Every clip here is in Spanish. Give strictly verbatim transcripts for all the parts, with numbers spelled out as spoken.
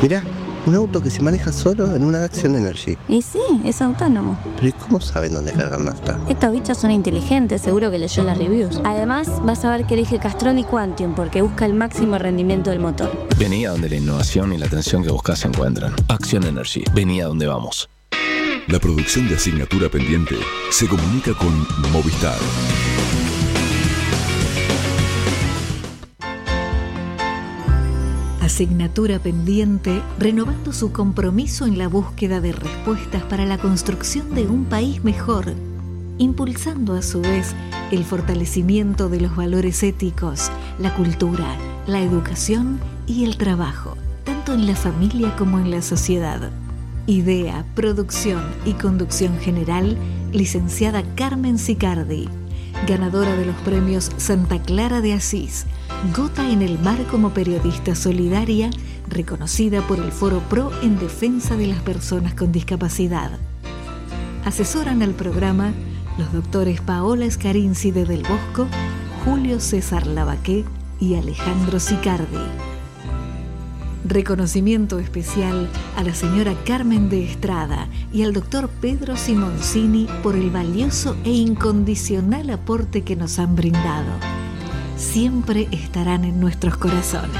Mirá, un auto que se maneja solo en una Action Energy. Y sí, es autónomo. Pero ¿y cómo saben dónde cargar nafta? Estos bichos son inteligentes, seguro que leyó las reviews. Además, vas a ver que elige Castrol y Quantium porque busca el máximo rendimiento del motor. Vení a donde la innovación y la atención que buscas se encuentran. Action Energy, vení a donde vamos. La producción de Asignatura Pendiente se comunica con Movistar. Asignatura Pendiente, renovando su compromiso en la búsqueda de respuestas para la construcción de un país mejor, impulsando a su vez el fortalecimiento de los valores éticos, la cultura, la educación y el trabajo, tanto en la familia como en la sociedad. Idea, producción y conducción general, licenciada Carmen Sicardi, ganadora de los premios Santa Clara de Asís, Gota en el Mar como periodista solidaria, reconocida por el Foro Pro en defensa de las personas con discapacidad. Asesoran al programa los doctores Paola Scarinci de Del Bosco, Julio César Lavaqué y Alejandro Sicardi. Reconocimiento especial a la señora Carmen de Estrada y al doctor Pedro Simoncini por el valioso e incondicional aporte que nos han brindado. Siempre estarán en nuestros corazones.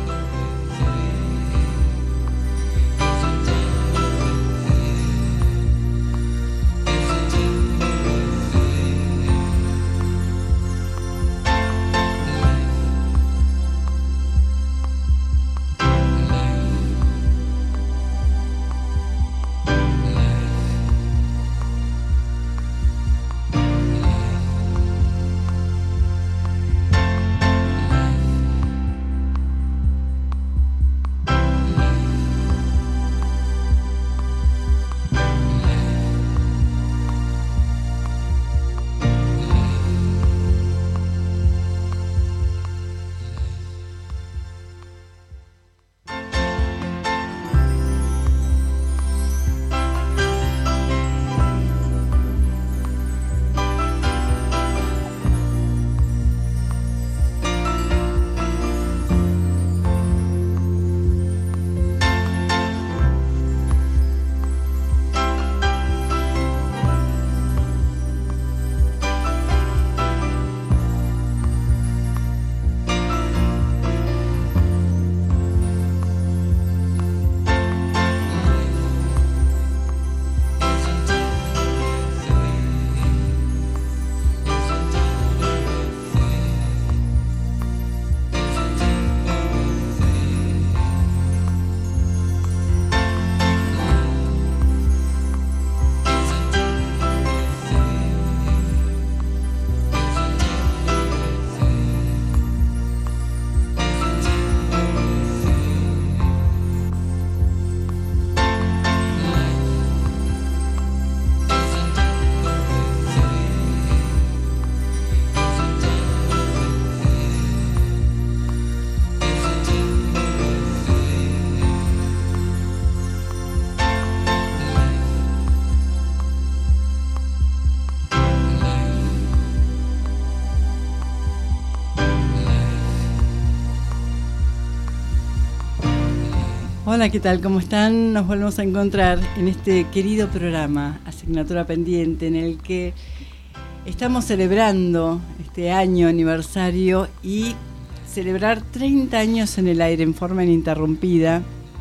Hola, ¿qué tal? ¿Cómo están? Nos volvemos a encontrar en este querido programa, Asignatura Pendiente, en el que estamos celebrando este año aniversario y celebrar treinta años en el aire en forma ininterrumpida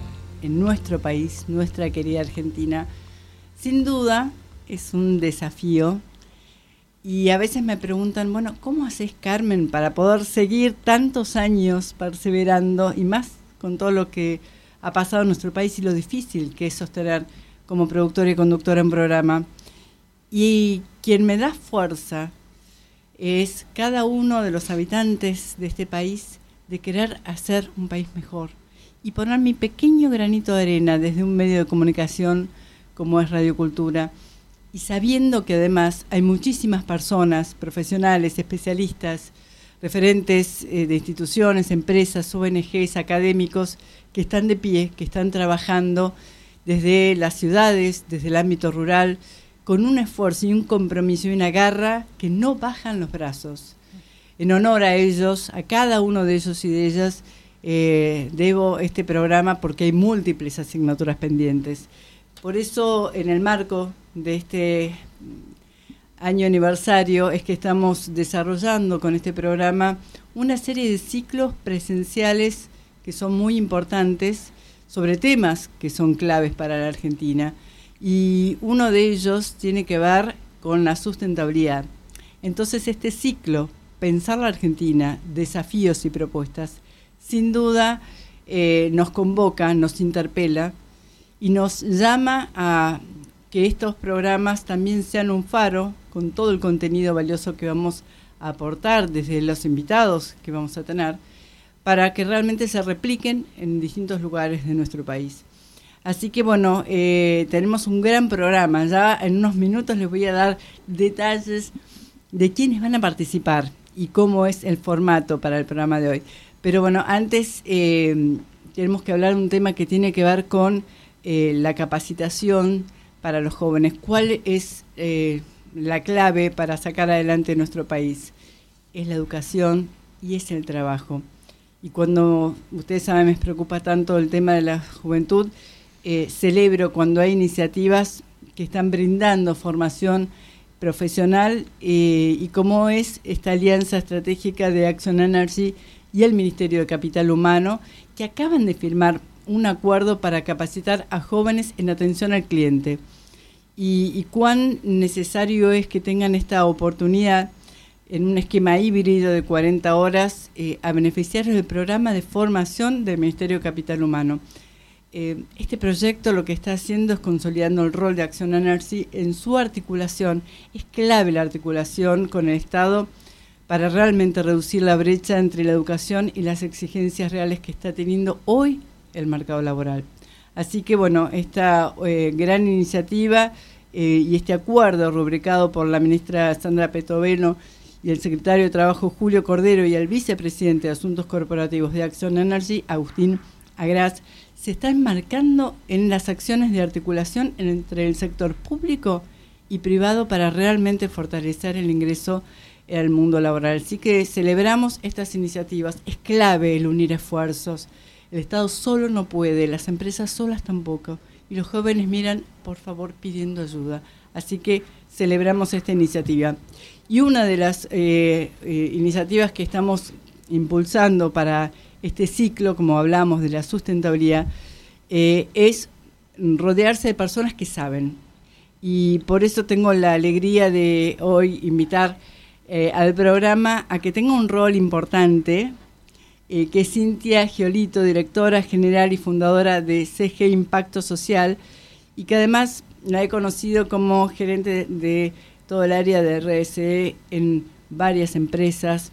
en nuestro país, nuestra querida Argentina. Sin duda es un desafío y a veces me preguntan, bueno, ¿cómo haces, Carmen, para poder seguir tantos años perseverando y más con todo lo que ha pasado en nuestro país y lo difícil que es sostener como productora y conductora en programa? Y quien me da fuerza es cada uno de los habitantes de este país de querer hacer un país mejor y poner mi pequeño granito de arena desde un medio de comunicación como es Radio Cultura, y sabiendo que además hay muchísimas personas, profesionales, especialistas, referentes eh, de instituciones, empresas, O N Ges, académicos, que están de pie, que están trabajando desde las ciudades, desde el ámbito rural, con un esfuerzo y un compromiso y una garra que no bajan los brazos. En honor a ellos, a cada uno de ellos y de ellas, eh, debo este programa porque hay múltiples asignaturas pendientes. Por eso, en el marco de este año aniversario, es que estamos desarrollando con este programa una serie de ciclos presenciales que son muy importantes sobre temas que son claves para la Argentina. Y uno de ellos tiene que ver con la sustentabilidad. Entonces, este ciclo, Pensar la Argentina, desafíos y propuestas, sin duda eh, nos convoca, nos interpela y nos llama a que estos programas también sean un faro con todo el contenido valioso que vamos a aportar desde los invitados que vamos a tener, para que realmente se repliquen en distintos lugares de nuestro país. Así que bueno, eh, tenemos un gran programa. Ya en unos minutos les voy a dar detalles de quiénes van a participar y cómo es el formato para el programa de hoy. Pero bueno, antes eh, tenemos que hablar de un tema que tiene que ver con eh, la capacitación para los jóvenes. ¿Cuál es eh, la clave para sacar adelante nuestro país? Es la educación y es el trabajo. Y cuando, ustedes saben, me preocupa tanto el tema de la juventud, eh, celebro cuando hay iniciativas que están brindando formación profesional eh, y cómo es esta alianza estratégica de Action Energy y el Ministerio de Capital Humano, que acaban de firmar un acuerdo para capacitar a jóvenes en atención al cliente. Y, y cuán necesario es que tengan esta oportunidad en un esquema híbrido de cuarenta horas eh, a beneficiarios del programa de formación del Ministerio de Capital Humano. Eh, este proyecto lo que está haciendo es consolidando el rol de Action Energy en su articulación. Es clave la articulación con el Estado para realmente reducir la brecha entre la educación y las exigencias reales que está teniendo hoy el mercado laboral. Así que bueno, esta eh, gran iniciativa eh, y este acuerdo rubricado por la ministra Sandra Petovelo y el secretario de Trabajo Julio Cordero y el vicepresidente de Asuntos Corporativos de Action Energy, Agustín Agraz, se está enmarcando en las acciones de articulación entre el sector público y privado para realmente fortalecer el ingreso al mundo laboral. Así que celebramos estas iniciativas. Es clave el unir esfuerzos. El Estado solo no puede, las empresas solas tampoco. Y los jóvenes miran, por favor, pidiendo ayuda. Así que celebramos esta iniciativa. Y una de las eh, eh, iniciativas que estamos impulsando para este ciclo, como hablamos de la sustentabilidad, eh, es rodearse de personas que saben. Y por eso tengo la alegría de hoy invitar eh, al programa a que tenga un rol importante, eh, que es Cintia Giolito, directora general y fundadora de C G Impacto Social, y que además la he conocido como gerente de, de todo el área de R S E en varias empresas,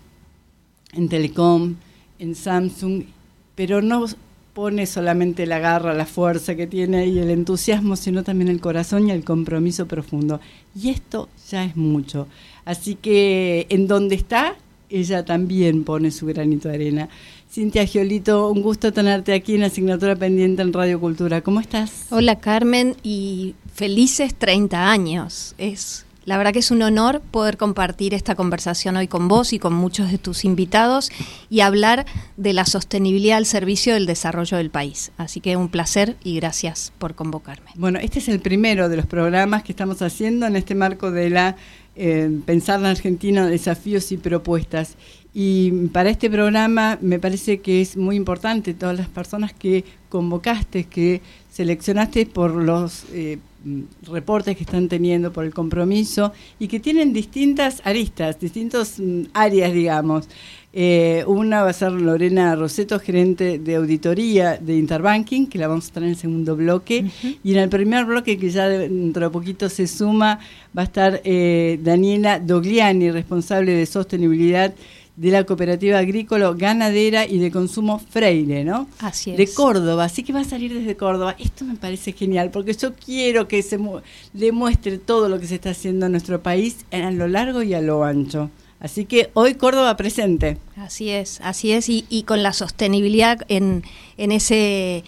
en Telecom, en Samsung, pero no pone solamente la garra, la fuerza que tiene y el entusiasmo, sino también el corazón y el compromiso profundo. Y esto ya es mucho. Así que en donde está, ella también pone su granito de arena. Cintia Giolito, un gusto tenerte aquí en Asignatura Pendiente en Radio Cultura. ¿Cómo estás? Hola Carmen, y felices treinta años. Es La verdad que es un honor poder compartir esta conversación hoy con vos y con muchos de tus invitados y hablar de la sostenibilidad al servicio del desarrollo del país. Así que un placer y gracias por convocarme. Bueno, este es el primero de los programas que estamos haciendo en este marco de la eh, Pensar en Argentina, desafíos y propuestas. Y para este programa me parece que es muy importante todas las personas que convocaste, que seleccionaste por los eh, reportes que están teniendo, por el compromiso, y que tienen distintas aristas, distintas um, áreas, digamos. Eh, una va a ser Lorena Roseto, gerente de auditoría de Interbanking, que la vamos a tener en el segundo bloque. Uh-huh. Y en el primer bloque, que ya dentro de poquito se suma, va a estar eh, Daniela Dogliani, responsable de sostenibilidad de la Cooperativa Agrícola, Ganadera y de Consumo Freire, ¿no? Así es. De Córdoba, así que va a salir desde Córdoba. Esto me parece genial, porque yo quiero que se mu- demuestre todo lo que se está haciendo en nuestro país a lo largo y a lo ancho. Así que hoy Córdoba presente. Así es, así es, y, y con la sostenibilidad en, en ese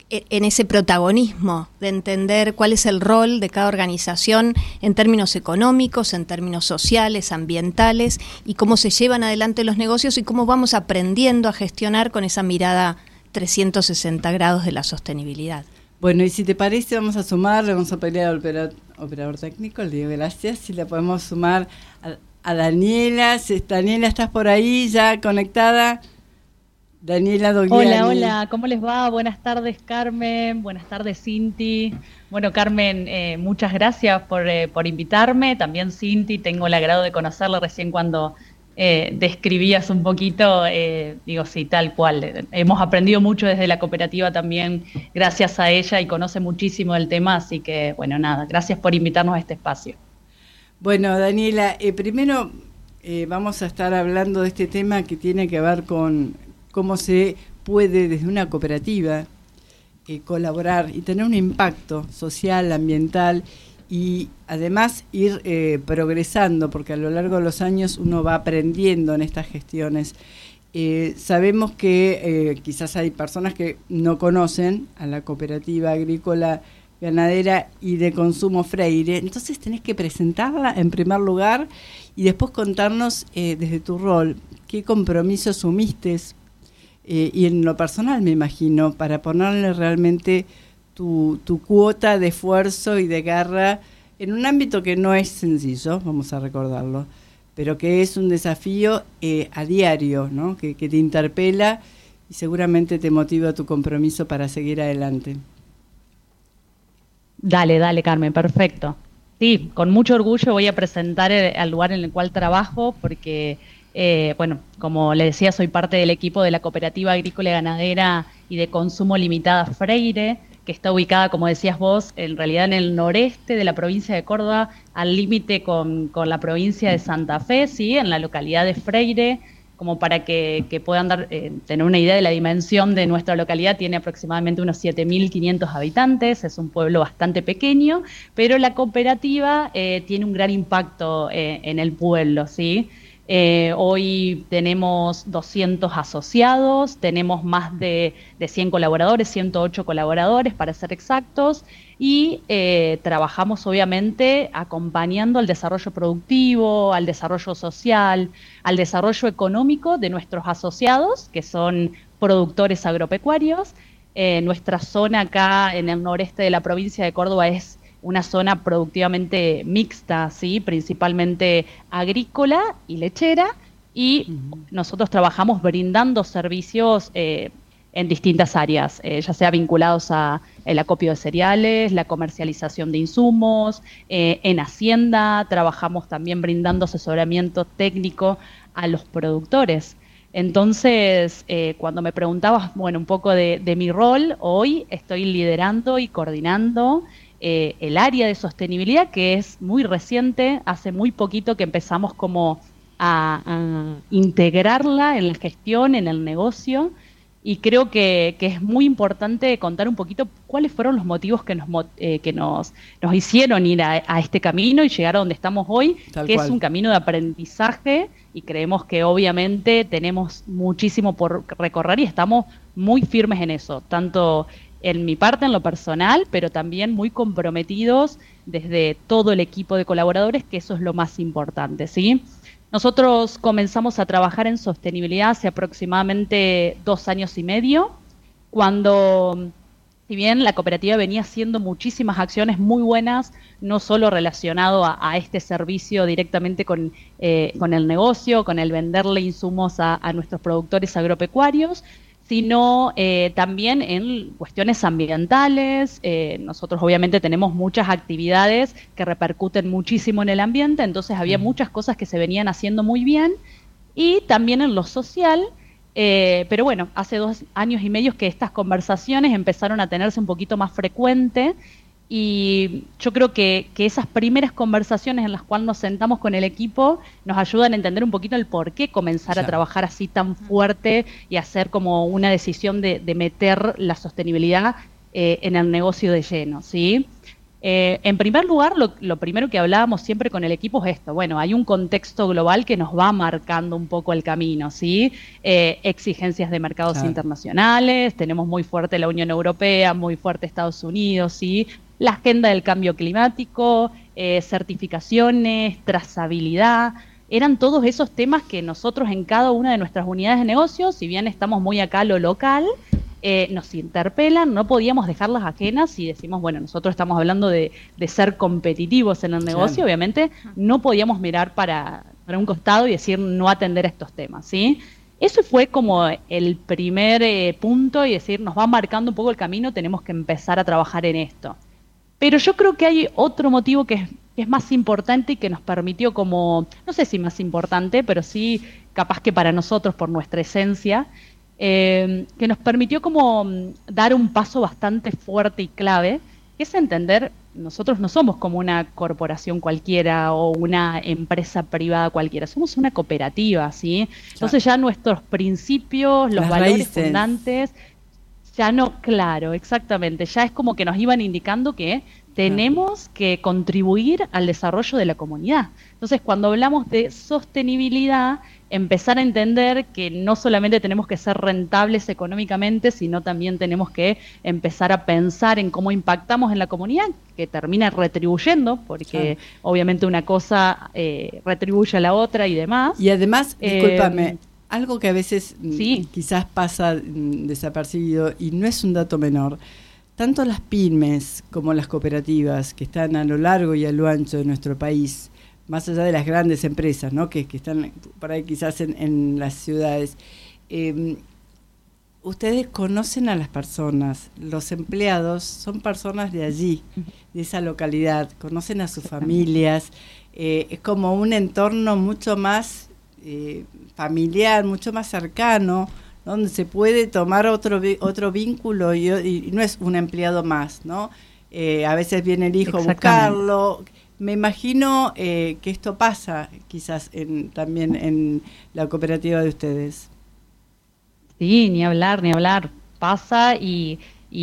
en ese protagonismo de entender cuál es el rol de cada organización en términos económicos, en términos sociales, ambientales, y cómo se llevan adelante los negocios y cómo vamos aprendiendo a gestionar con esa mirada trescientos sesenta grados de la sostenibilidad. Bueno, y si te parece, vamos a sumar, le vamos a pedir al operador, operador técnico, le digo gracias, si le podemos sumar a, a Daniela. Si, Daniela, ¿estás por ahí ya conectada? Daniela Dogliani. Hola, hola, ¿cómo les va? Buenas tardes, Carmen, buenas tardes, Cinti. Bueno, Carmen, eh, muchas gracias por, eh, por invitarme. También, Cinti, tengo el agrado de conocerla recién cuando eh, describías un poquito, eh, digo, sí, tal cual. Hemos aprendido mucho desde la cooperativa también, gracias a ella, y conoce muchísimo del tema, así que, bueno, nada, gracias por invitarnos a este espacio. Bueno, Daniela, eh, primero eh, vamos a estar hablando de este tema que tiene que ver con cómo se puede desde una cooperativa eh, colaborar y tener un impacto social, ambiental y además ir eh, progresando, porque a lo largo de los años uno va aprendiendo en estas gestiones. Eh, sabemos que eh, quizás hay personas que no conocen a la cooperativa agrícola, ganadera y de consumo Freire, entonces tenés que presentarla en primer lugar y después contarnos eh, desde tu rol qué compromiso asumiste. Eh, y en lo personal, me imagino, para ponerle realmente tu, tu cuota de esfuerzo y de garra en un ámbito que no es sencillo, vamos a recordarlo, pero que es un desafío eh, a diario, ¿no? Que, que te interpela y seguramente te motiva tu compromiso para seguir adelante. Dale, dale, Carmen, perfecto. Sí, con mucho orgullo voy a presentar el, al lugar en el cual trabajo, porque Eh, bueno, como le decía, soy parte del equipo de la Cooperativa Agrícola y Ganadera y de Consumo Limitada Freire, que está ubicada, como decías vos, en realidad en el noreste de la provincia de Córdoba, al límite con, con la provincia de Santa Fe, ¿sí? En la localidad de Freire, como para que, que puedan dar, eh, tener una idea de la dimensión de nuestra localidad. Tiene aproximadamente unos siete mil quinientos habitantes, es un pueblo bastante pequeño, pero la cooperativa eh, tiene un gran impacto eh, en el pueblo, ¿sí? Eh, hoy tenemos doscientos asociados, tenemos más de, de cien colaboradores, ciento ocho colaboradores para ser exactos, y eh, trabajamos obviamente acompañando al desarrollo productivo, al desarrollo social, al desarrollo económico de nuestros asociados, que son productores agropecuarios. Eh, nuestra zona acá en el noreste de la provincia de Córdoba es una zona productivamente mixta, ¿sí? Principalmente agrícola y lechera, y uh-huh. nosotros trabajamos brindando servicios eh, en distintas áreas, eh, ya sea vinculados a el acopio de cereales, la comercialización de insumos, eh, en Hacienda trabajamos también brindando asesoramiento técnico a los productores. Entonces, eh, cuando me preguntabas, bueno, un poco de, de mi rol, hoy estoy liderando y coordinando Eh, el área de sostenibilidad, que es muy reciente, hace muy poquito que empezamos como a, a integrarla en la gestión, en el negocio, y creo que, que es muy importante contar un poquito cuáles fueron los motivos que nos eh, que nos, nos hicieron ir a, a este camino y llegar a donde estamos hoy, Tal que cual. Es un camino de aprendizaje, y creemos que obviamente tenemos muchísimo por recorrer y estamos muy firmes en eso, tanto en mi parte, en lo personal, pero también muy comprometidos desde todo el equipo de colaboradores, que eso es lo más importante, ¿sí? Nosotros comenzamos a trabajar en sostenibilidad hace aproximadamente dos años y medio, cuando, si bien la cooperativa venía haciendo muchísimas acciones muy buenas, no solo relacionado a, a este servicio directamente con, eh, con el negocio, con el venderle insumos a, a nuestros productores agropecuarios, sino eh, también en cuestiones ambientales. Eh, nosotros obviamente tenemos muchas actividades que repercuten muchísimo en el ambiente, entonces había muchas cosas que se venían haciendo muy bien, y también en lo social, eh, pero bueno, hace dos años y medio que estas conversaciones empezaron a tenerse un poquito más frecuente, y yo creo que, que esas primeras conversaciones en las cuales nos sentamos con el equipo nos ayudan a entender un poquito el por qué comenzar claro. a trabajar así tan fuerte y hacer como una decisión de, de meter la sostenibilidad eh, en el negocio de lleno, ¿sí? Eh, en primer lugar, lo, lo primero que hablábamos siempre con el equipo es esto. Bueno, hay un contexto global que nos va marcando un poco el camino, ¿sí? Eh, exigencias de mercados claro. internacionales, tenemos muy fuerte la Unión Europea, muy fuerte Estados Unidos, ¿sí? La agenda del cambio climático, eh, certificaciones, trazabilidad, eran todos esos temas que nosotros en cada una de nuestras unidades de negocio, si bien estamos muy acá a lo local, Eh, nos interpelan, no podíamos dejarlas ajenas y decimos, bueno, nosotros estamos hablando de, de ser competitivos en el negocio, claro. Obviamente no podíamos mirar para, para un costado y decir no atender a estos temas, ¿sí? Eso fue como el primer eh, punto y decir, nos va marcando un poco el camino, tenemos que empezar a trabajar en esto. Pero yo creo que hay otro motivo que es, que es más importante y que nos permitió como, no sé si más importante, pero sí capaz que para nosotros, por nuestra esencia, Eh, que nos permitió como dar un paso bastante fuerte y clave, que es entender, nosotros no somos como una corporación cualquiera o una empresa privada cualquiera, somos una cooperativa, ¿sí? Entonces ya nuestros principios, los Las valores raíces. fundantes, ya no, claro, exactamente, ya es como que nos iban indicando que tenemos que contribuir al desarrollo de la comunidad. Entonces, cuando hablamos de sostenibilidad, empezar a entender que no solamente tenemos que ser rentables económicamente, sino también tenemos que empezar a pensar en cómo impactamos en la comunidad, que termina retribuyendo, porque claro. obviamente una cosa eh, retribuye a la otra y demás. Y además, eh, discúlpame, algo que a veces sí. quizás pasa desapercibido y no es un dato menor, tanto las pymes como las cooperativas que están a lo largo y a lo ancho de nuestro país, más allá de las grandes empresas, ¿no? que, que están por ahí quizás en, en las ciudades, eh, ustedes conocen a las personas, los empleados son personas de allí, de esa localidad, conocen a sus familias, eh, es como un entorno mucho más eh, familiar, mucho más cercano, donde se puede tomar otro otro vínculo y, y no es un empleado más, ¿no? Eh, a veces viene el hijo a buscarlo. Me imagino eh, que esto pasa quizás en, también en la cooperativa de ustedes. Sí, ni hablar, ni hablar. Pasa y,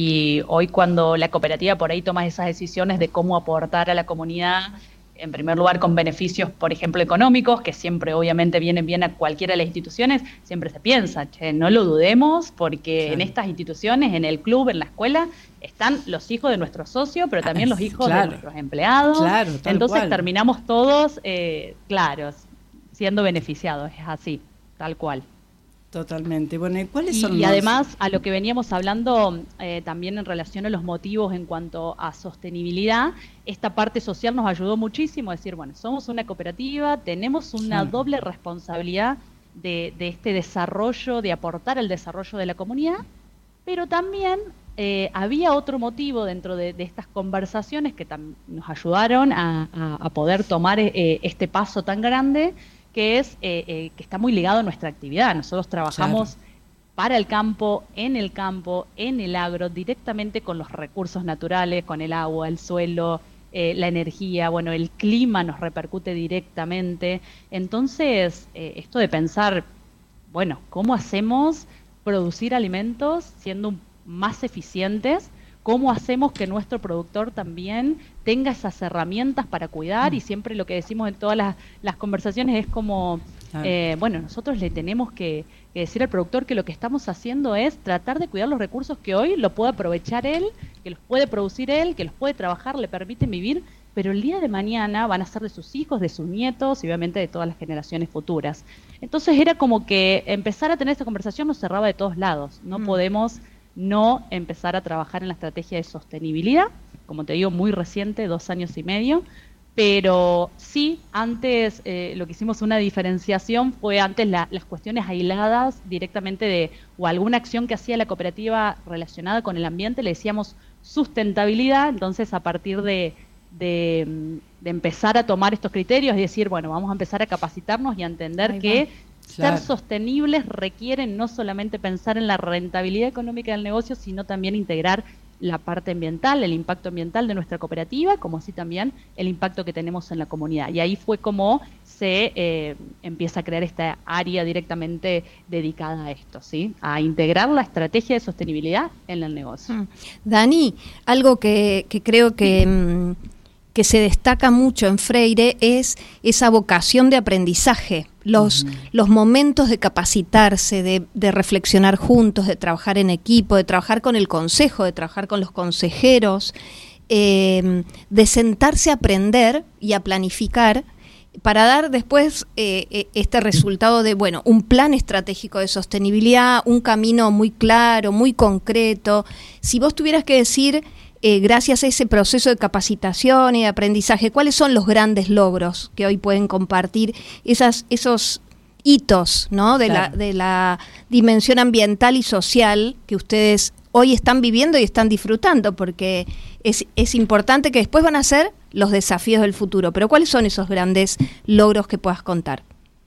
y hoy cuando la cooperativa por ahí toma esas decisiones de cómo aportar a la comunidad, en primer lugar con beneficios, por ejemplo, económicos, que siempre obviamente vienen bien a cualquiera de las instituciones, siempre se piensa, che, no lo dudemos, porque claro. en estas instituciones, en el club, en la escuela, están los hijos de nuestros socios, pero también los hijos claro. de nuestros empleados. Claro, tal Entonces cual. terminamos todos, eh, claro, siendo beneficiados, es así, tal cual. Totalmente. Bueno, ¿y cuáles y, son y los... además, a lo que veníamos hablando eh, también en relación a los motivos en cuanto a sostenibilidad, esta parte social nos ayudó muchísimo a decir, bueno, somos una cooperativa, tenemos una sí. doble responsabilidad de, de este desarrollo, de aportar al desarrollo de la comunidad, pero también eh, había otro motivo dentro de, de estas conversaciones que tam- nos ayudaron a, a, a poder tomar eh, este paso tan grande, que es eh, eh, que está muy ligado a nuestra actividad. Nosotros trabajamos claro. para el campo, en el campo, en el agro, directamente con los recursos naturales, con el agua, el suelo, eh, la energía, bueno, el clima nos repercute directamente. Entonces, eh, esto de pensar, bueno, ¿cómo hacemos producir alimentos siendo más eficientes? ¿Cómo hacemos que nuestro productor también tenga esas herramientas para cuidar? Y siempre lo que decimos en todas las, las conversaciones es como, eh, bueno, nosotros le tenemos que, que decir al productor que lo que estamos haciendo es tratar de cuidar los recursos que hoy lo puede aprovechar él, que los puede producir él, que los puede trabajar, le permiten vivir, pero el día de mañana van a ser de sus hijos, de sus nietos y obviamente de todas las generaciones futuras. Entonces era como que empezar a tener esta conversación nos cerraba de todos lados. No mm. podemos... no empezar a trabajar en la estrategia de sostenibilidad, como te digo, muy reciente, dos años y medio, pero sí, antes eh, lo que hicimos una diferenciación fue antes la, las cuestiones aisladas directamente de, o alguna acción que hacía la cooperativa relacionada con el ambiente, le decíamos sustentabilidad, entonces a partir de, de, de empezar a tomar estos criterios y decir, bueno, vamos a empezar a capacitarnos y a entender que Claro. ser sostenibles requiere no solamente pensar en la rentabilidad económica del negocio, sino también integrar la parte ambiental, el impacto ambiental de nuestra cooperativa, como así también el impacto que tenemos en la comunidad. Y ahí fue como se eh, empieza a crear esta área directamente dedicada a esto, ¿sí? A integrar la estrategia de sostenibilidad en el negocio. Dani, algo que, que creo que, que se destaca mucho en Freire es esa vocación de aprendizaje, los, uh-huh. los momentos de capacitarse, de, de reflexionar juntos, de trabajar en equipo, de trabajar con el consejo, de trabajar con los consejeros, eh, de sentarse a aprender y a planificar, para dar después eh, este resultado de, bueno, un plan estratégico de sostenibilidad, un camino muy claro, muy concreto. Si vos tuvieras que decir, eh, gracias a ese proceso de capacitación y de aprendizaje, ¿cuáles son los grandes logros que hoy pueden compartir, esas, esos hitos, ¿no? de, claro. la, de la dimensión ambiental y social que ustedes hoy están viviendo y están disfrutando? Porque es, es importante que después van a ser los desafíos del futuro. Pero ¿cuáles son esos grandes logros que puedas contar?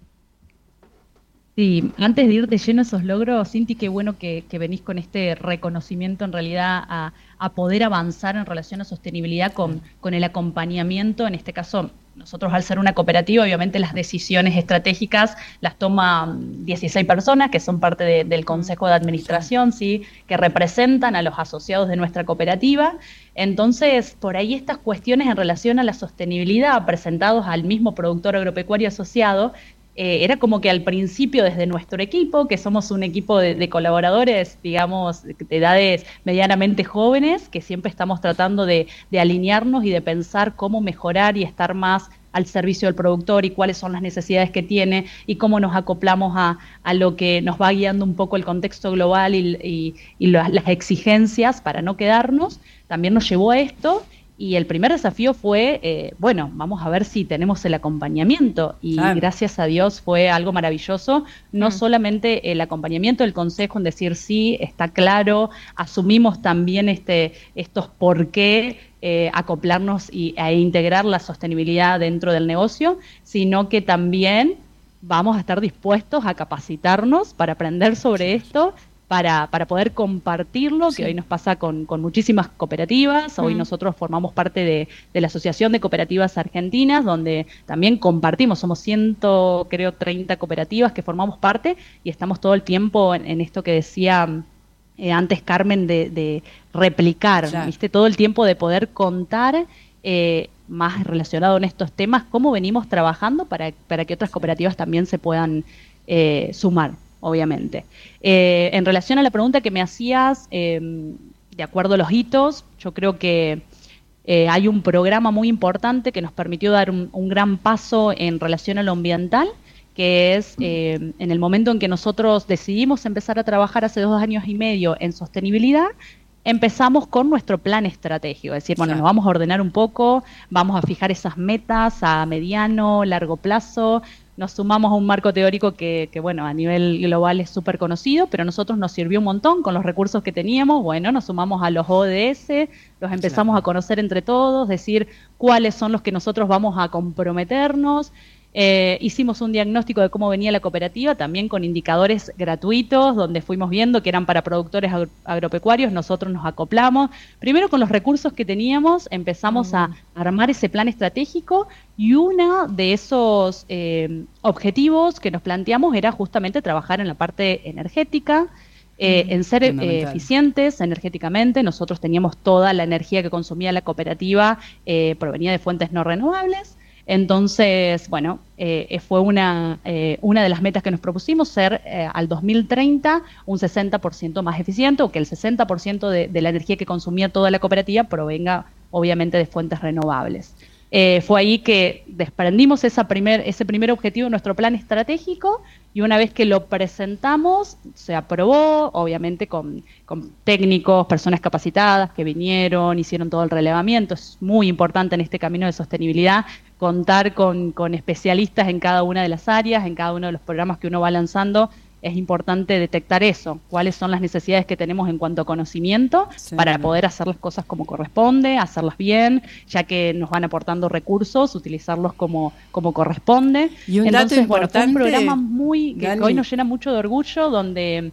Sí, antes de ir de lleno a esos logros, Cinti, qué bueno que, que venís con este reconocimiento en realidad a, a poder avanzar en relación a sostenibilidad con, con el acompañamiento. En este caso, nosotros al ser una cooperativa, obviamente las decisiones estratégicas las toman dieciséis personas que son parte de, del Consejo de Administración, ¿sí? Que representan a los asociados de nuestra cooperativa. Entonces, por ahí estas cuestiones en relación a la sostenibilidad presentados al mismo productor agropecuario asociado, Eh, era como que al principio desde nuestro equipo, que somos un equipo de, de colaboradores, digamos, de edades medianamente jóvenes, que siempre estamos tratando de, de alinearnos y de pensar cómo mejorar y estar más al servicio del productor y cuáles son las necesidades que tiene y cómo nos acoplamos a, a lo que nos va guiando un poco el contexto global y, y, y las, las exigencias para no quedarnos, también nos llevó a esto. Y el primer desafío fue, eh, bueno, vamos a ver si tenemos el acompañamiento. Y claro. gracias a Dios fue algo maravilloso. No mm. solamente el acompañamiento del consejo en decir sí, está claro, asumimos también este estos por qué eh, acoplarnos y, e integrar la sostenibilidad dentro del negocio, sino que también vamos a estar dispuestos a capacitarnos para aprender sobre esto, Para, para poder compartirlo, sí. que hoy nos pasa con, con muchísimas cooperativas. Hoy mm. nosotros formamos parte de, de la Asociación de Cooperativas Argentinas, donde también compartimos, somos ciento, creo, treinta cooperativas que formamos parte y estamos todo el tiempo en, en esto que decía eh, antes Carmen, de, de replicar, claro. ¿viste? Todo el tiempo de poder contar, eh, más relacionado en estos temas, cómo venimos trabajando para, para que otras cooperativas también se puedan eh, sumar. Obviamente. Eh, en relación a la pregunta que me hacías, eh, de acuerdo a los hitos, yo creo que eh, hay un programa muy importante que nos permitió dar un, un gran paso en relación a lo ambiental, que es eh, en el momento en que nosotros decidimos empezar a trabajar hace dos años y medio en sostenibilidad, empezamos con nuestro plan estratégico, es decir, bueno, nos vamos a ordenar un poco, vamos a fijar esas metas a mediano, largo plazo. Nos sumamos a un marco teórico que, que bueno, a nivel global es súper conocido, pero a nosotros nos sirvió un montón con los recursos que teníamos. Bueno, nos sumamos a los O D S, los empezamos claro. a conocer entre todos, decir cuáles son los que nosotros vamos a comprometernos. Eh, hicimos un diagnóstico de cómo venía la cooperativa, también con indicadores gratuitos, donde fuimos viendo que eran para productores agro agropecuarios, nosotros nos acoplamos. Primero con los recursos que teníamos, empezamos mm. a armar ese plan estratégico y uno de esos eh, objetivos que nos planteamos era justamente trabajar en la parte energética, eh, mm, en ser eh, eficientes energéticamente. Nosotros teníamos toda la energía que consumía la cooperativa, eh, provenía de fuentes no renovables. Entonces, bueno, eh, fue una, eh, una de las metas que nos propusimos, ser eh, al dos mil treinta un sesenta por ciento más eficiente, o que el sesenta por ciento de, de la energía que consumía toda la cooperativa provenga obviamente de fuentes renovables. Eh, fue ahí que desprendimos esa primer, ese primer objetivo de nuestro plan estratégico, y una vez que lo presentamos, se aprobó, obviamente con, con técnicos, personas capacitadas que vinieron, hicieron todo el relevamiento. Es muy importante en este camino de sostenibilidad contar con, con especialistas en cada una de las áreas, en cada uno de los programas que uno va lanzando. Es importante detectar eso, cuáles son las necesidades que tenemos en cuanto a conocimiento, sí, para poder hacer las cosas como corresponde, hacerlas bien, ya que nos van aportando recursos, utilizarlos como, como corresponde. Y un Entonces, dato bueno, fue importante, un programa muy que Dani, hoy nos llena mucho de orgullo, donde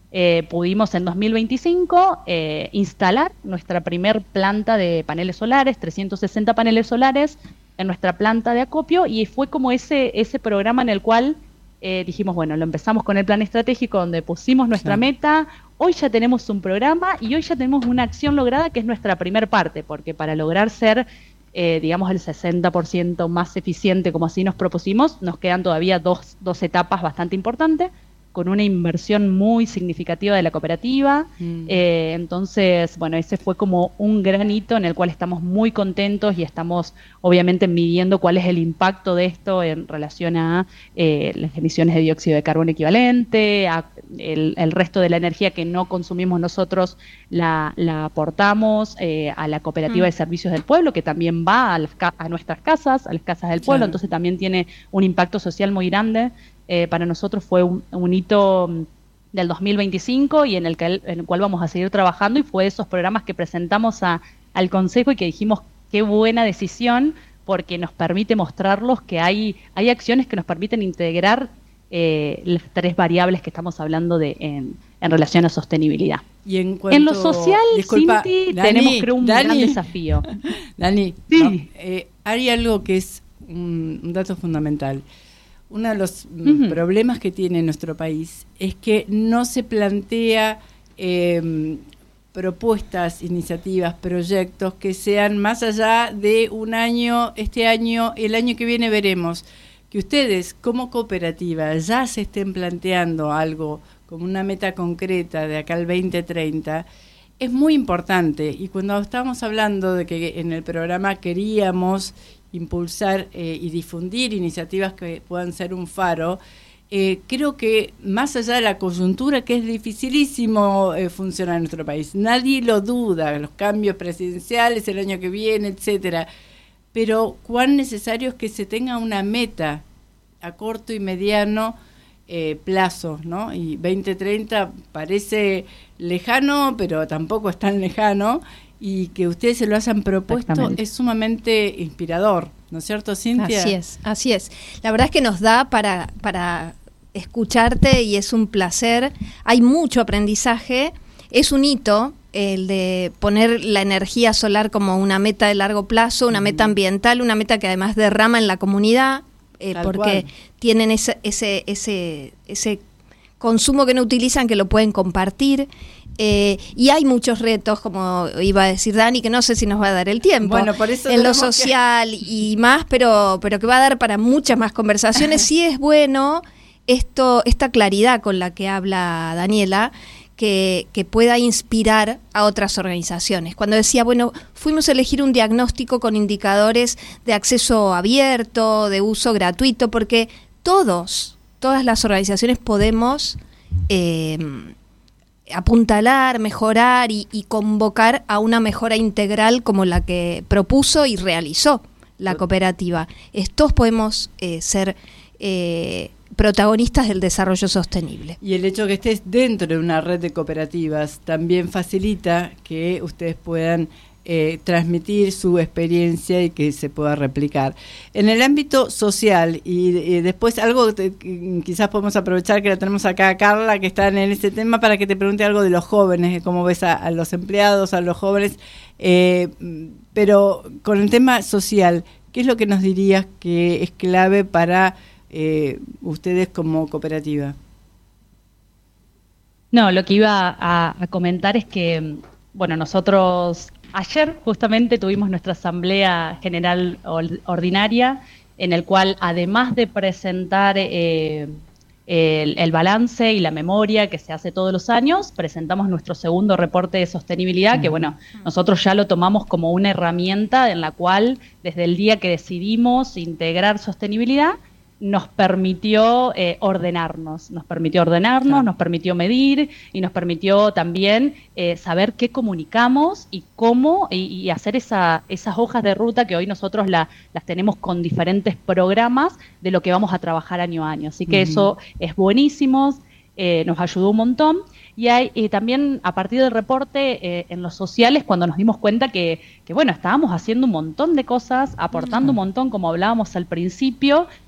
eh, pudimos en dos mil veinticinco eh, instalar nuestra primer planta de paneles solares, trescientos sesenta paneles solares en nuestra planta de acopio, y fue como ese, ese programa en el cual eh, dijimos, bueno, lo empezamos con el plan estratégico donde pusimos nuestra sí. meta, hoy ya tenemos un programa y hoy ya tenemos una acción lograda que es nuestra primer parte, porque para lograr ser, eh, digamos, el sesenta por ciento más eficiente como así nos propusimos, nos quedan todavía dos, dos etapas bastante importantes, con una inversión muy significativa de la cooperativa. Mm. Eh, entonces, bueno, ese fue como un gran hito en el cual estamos muy contentos y estamos obviamente midiendo cuál es el impacto de esto en relación a eh, las emisiones de dióxido de carbono equivalente, a el, el resto de la energía que no consumimos nosotros la, la aportamos eh, a la cooperativa mm. de servicios del pueblo, que también va a, las, a nuestras casas, a las casas del pueblo, claro. Entonces también tiene un impacto social muy grande. Eh, para nosotros fue un, un hito del dos mil veinticinco y en el, que, en el cual vamos a seguir trabajando, y fue de esos programas que presentamos a, al Consejo y que dijimos qué buena decisión, porque nos permite mostrarlos que hay, hay acciones que nos permiten integrar eh, las tres variables que estamos hablando de en, en relación a sostenibilidad. Y en, cuanto, en lo social, disculpa, Cinti, Dani, tenemos creo un Dani, gran desafío. Dani, sí. no, eh, hay algo que es un, un dato fundamental. Uno de los uh-huh. problemas que tiene nuestro país es que no se plantea eh, propuestas, iniciativas, proyectos que sean más allá de un año, este año, el año que viene veremos. Que ustedes como cooperativa ya se estén planteando algo como una meta concreta de acá al veinte treinta, es muy importante. Y cuando estábamos hablando de que en el programa queríamos impulsar eh, y difundir iniciativas que puedan ser un faro, eh, creo que más allá de la coyuntura, que es dificilísimo eh, funcionar en nuestro país, nadie lo duda, los cambios presidenciales el año que viene, etcétera, pero cuán necesario es que se tenga una meta a corto y mediano eh, plazo, ¿no? Y veinte treinta parece lejano, pero tampoco es tan lejano, y que ustedes se lo hayan propuesto es sumamente inspirador, ¿no es cierto, Cintia? Así es, así es. La verdad es que nos da para, para escucharte y es un placer. Hay mucho aprendizaje, es un hito el de poner la energía solar como una meta de largo plazo, una uh-huh. meta ambiental, una meta que además derrama en la comunidad, eh, porque cual. tienen ese, ese, ese, ese consumo que no utilizan, que lo pueden compartir. Eh, y hay muchos retos, como iba a decir Dani, que no sé si nos va a dar el tiempo, bueno, por eso en lo social que... y más, pero, pero que va a dar para muchas más conversaciones. Sí es bueno esto, esta claridad con la que habla Daniela, que, que pueda inspirar a otras organizaciones. Cuando decía, bueno, fuimos a elegir un diagnóstico con indicadores de acceso abierto, de uso gratuito, porque todos, todas las organizaciones podemos Eh, apuntalar, mejorar y, y convocar a una mejora integral como la que propuso y realizó la cooperativa. Estos podemos eh, ser eh, protagonistas del desarrollo sostenible. Y el hecho de que estés dentro de una red de cooperativas también facilita que ustedes puedan Eh, transmitir su experiencia y que se pueda replicar. En el ámbito social, y, y después algo que quizás podemos aprovechar que la tenemos acá a Carla, que está en este tema, para que te pregunte algo de los jóvenes, cómo ves a, a los empleados, a los jóvenes, eh, pero con el tema social, ¿qué es lo que nos dirías que es clave para eh, ustedes como cooperativa? No, lo que iba a, a comentar es que, bueno, nosotros ayer justamente tuvimos nuestra asamblea general ordinaria, en el cual además de presentar eh, el, el balance y la memoria que se hace todos los años, presentamos nuestro segundo reporte de sostenibilidad, uh-huh. que bueno, nosotros ya lo tomamos como una herramienta en la cual desde el día que decidimos integrar sostenibilidad, nos permitió eh, ordenarnos, nos permitió ordenarnos, claro. nos permitió medir y nos permitió también eh, saber qué comunicamos y cómo, y, y hacer esa, esas hojas de ruta que hoy nosotros la, las tenemos con diferentes programas de lo que vamos a trabajar año a año. Así que uh-huh. eso es buenísimo, eh, nos ayudó un montón. Y hay y también a partir del reporte eh, en los sociales, cuando nos dimos cuenta que, que, bueno, estábamos haciendo un montón de cosas, aportando uh-huh. un montón, como hablábamos al principio,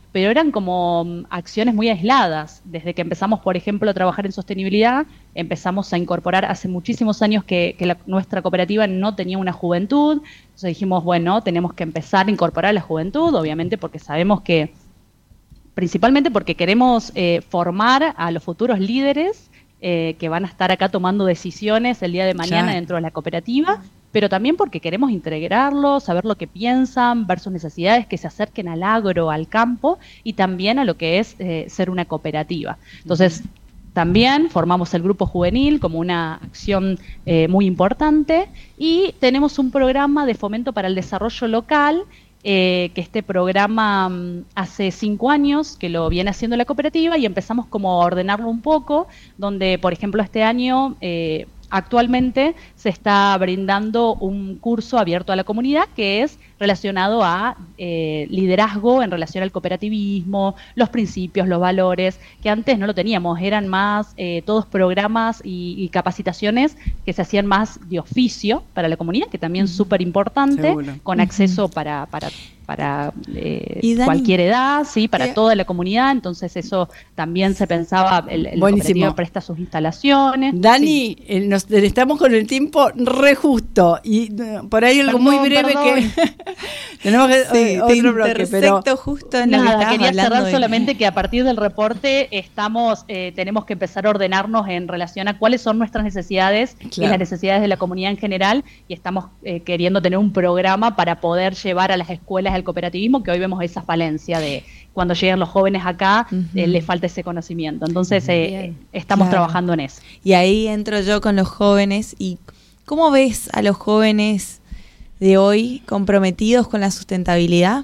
pero eran como um, acciones muy aisladas. Desde que empezamos, por ejemplo, a trabajar en sostenibilidad, empezamos a incorporar hace muchísimos años que, que la, nuestra cooperativa no tenía una juventud, entonces dijimos, bueno, tenemos que empezar a incorporar a la juventud, obviamente porque sabemos que, principalmente porque queremos eh, formar a los futuros líderes eh, que van a estar acá tomando decisiones el día de mañana claro. dentro de la cooperativa, pero también porque queremos integrarlos, saber lo que piensan, ver sus necesidades, que se acerquen al agro, al campo y también a lo que es eh, ser una cooperativa. Entonces, uh-huh. también formamos el grupo juvenil como una acción eh, muy importante y tenemos un programa de fomento para el desarrollo local, eh, que este programa um, hace cinco años que lo viene haciendo la cooperativa y empezamos como a ordenarlo un poco, donde, por ejemplo, este año... Eh, Actualmente se está brindando un curso abierto a la comunidad que es relacionado a eh, liderazgo en relación al cooperativismo, los principios, los valores, que antes no lo teníamos, eran más eh, todos programas y, y capacitaciones que se hacían más de oficio para la comunidad, que también es súper importante, con acceso uh-huh. para... para para eh, Dani, cualquier edad, sí, para eh, toda la comunidad, entonces eso también se pensaba, el, el cooperativo presta sus instalaciones. Dani, sí. eh, nos estamos con el tiempo re justo, y uh, por ahí algo perdón, muy breve perdón. que tenemos que sí, uh, otro bloque, pero justo en nada, lo que quería cerrar de... solamente que a partir del reporte estamos, eh, tenemos que empezar a ordenarnos en relación a cuáles son nuestras necesidades claro. y las necesidades de la comunidad en general, y estamos eh, queriendo tener un programa para poder llevar a las escuelas el cooperativismo, que hoy vemos esa falencia de cuando llegan los jóvenes acá, uh-huh. eh, les falta ese conocimiento. Entonces, eh, estamos claro. trabajando en eso. Y ahí entro yo con los jóvenes. ¿Y cómo ves a los jóvenes de hoy comprometidos con la sustentabilidad?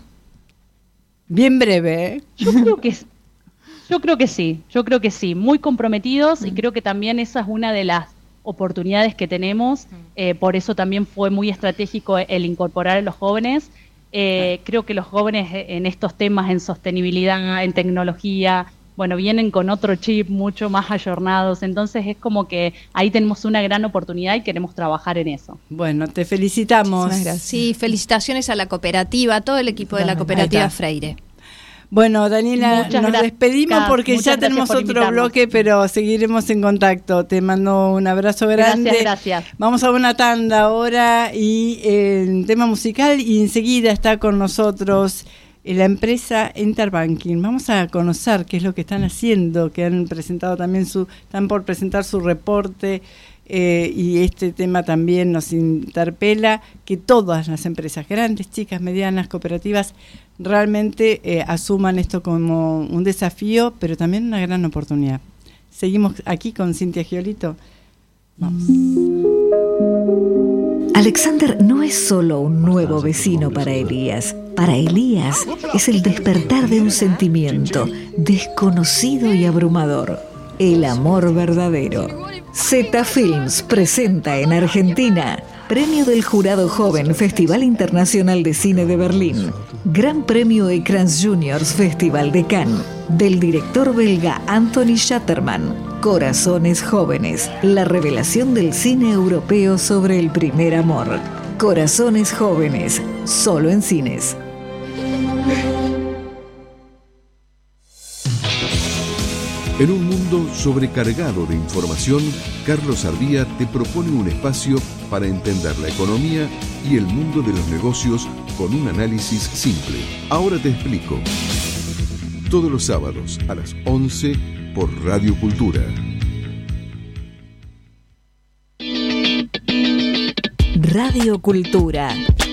Bien breve, ¿eh? Yo creo que yo creo que sí, yo creo que sí, muy comprometidos uh-huh. y creo que también esa es una de las oportunidades que tenemos. Eh, por eso también fue muy estratégico el incorporar a los jóvenes. Eh, creo que los jóvenes en estos temas, en sostenibilidad, en tecnología, bueno, vienen con otro chip mucho más ayornados, entonces es como que ahí tenemos una gran oportunidad y queremos trabajar en eso. Bueno, te felicitamos. Sí, felicitaciones a la cooperativa, a todo el equipo de la cooperativa Freire. Bueno, Daniela, muchas nos despedimos porque ya tenemos otro invitarnos. bloque, pero seguiremos en contacto. Te mando un abrazo grande. Gracias, gracias. Vamos a una tanda ahora y el eh, tema musical, y enseguida está con nosotros eh, la empresa Interbanking. Vamos a conocer qué es lo que están haciendo, que han presentado también su, están por presentar su reporte. Eh, y este tema también nos interpela, que todas las empresas, grandes, chicas, medianas, cooperativas, realmente eh, asuman esto como un desafío, pero también una gran oportunidad. Seguimos aquí con Cintia Giolito. Vamos. Alexander no es solo un nuevo vecino para Elías. Para Elías es el despertar de un sentimiento desconocido y abrumador: el amor verdadero. Zeta Films presenta en Argentina Premio del Jurado Joven Festival Internacional de Cine de Berlín, Gran Premio Écrans Juniors Festival de Cannes, del director belga Anthony Schatterman, Corazones Jóvenes, la revelación del cine europeo sobre el primer amor. Corazones Jóvenes, solo en cines. En un mundo sobrecargado de información, Carlos Ardía te propone un espacio para entender la economía y el mundo de los negocios con un análisis simple. Ahora te explico. Todos los sábados a las once por Radio Cultura. Radio Cultura.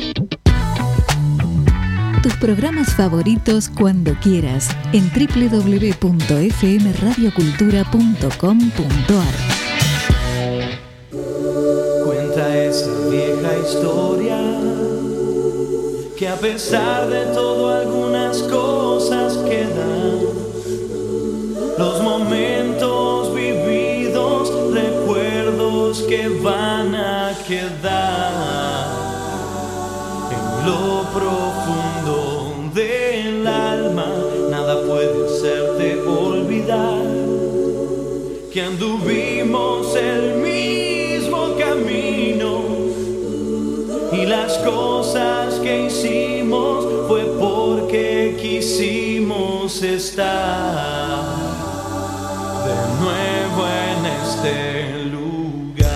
Tus programas favoritos cuando quieras en doble u doble u doble u punto f m radio cultura punto com punto a r. Cuenta esa vieja historia que a pesar de todo algunas cosas quedan. Los momentos vividos, recuerdos que van a quedar en lo profundo del alma. Nada puede hacerte olvidar que anduvimos el mismo camino y las cosas que hicimos fue porque quisimos estar de nuevo en este lugar.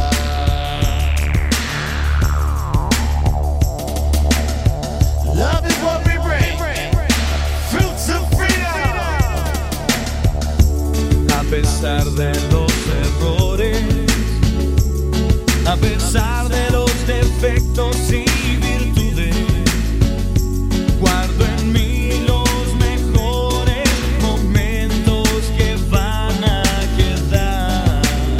Love is what we bring, fruits of freedom. A pesar de los errores, a pesar de los defectos y virtudes, guardo en mí los mejores momentos que van a quedar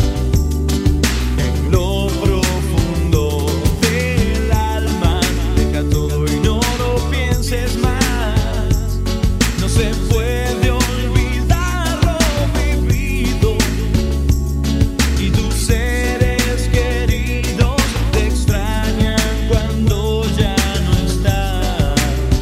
en lo profundo del alma. Deja todo y no lo pienses más. No se puede olvidar lo vivido, y tus seres queridos te extrañan cuando ya no estás.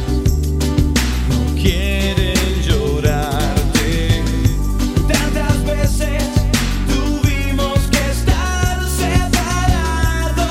No quieren llorarte. Tantas veces tuvimos que estar separados,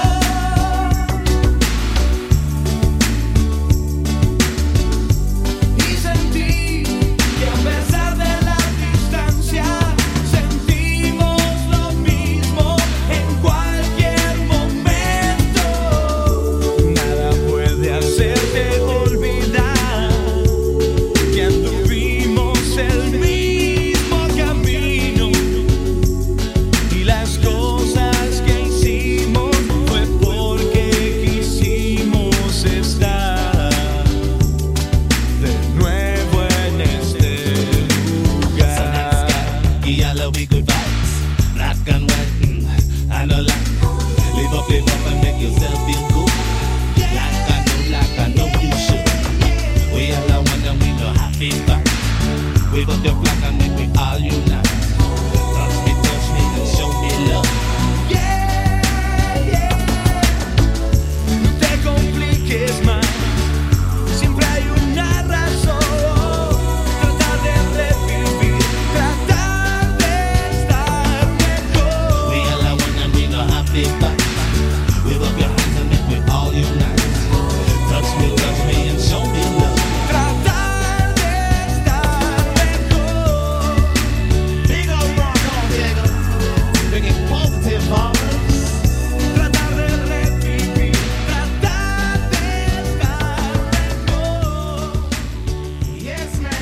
y sentí que a pesar de la distancia sentimos lo mismo en cualquier momento. Nada puede hacerte olvidar que anduvimos el mismo camino, y las cosas que hicimos fue porque quisimos estar de nuevo en este lugar. Y ya lo we good vibes, black and white, mm, and a lot. Live up, live up and make yourself feel good. Like I know, like I know you should. We all are one and we know happy vibes. Wave up your flag and make we all unite. Touch me, touch me and show me love. Yeah, yeah. No te compliques más, siempre hay una razón. Tratar de revivir, tratar de estar mejor. We all are one and we know happy vibes. Wave up your hands and make we all unite. Touch me, touch me and show me love. Tratar de estar mejor. Big old rock on, Diego. Bringing positive vibes. Tratar de revivir, tratar de estar mejor. Yes, man.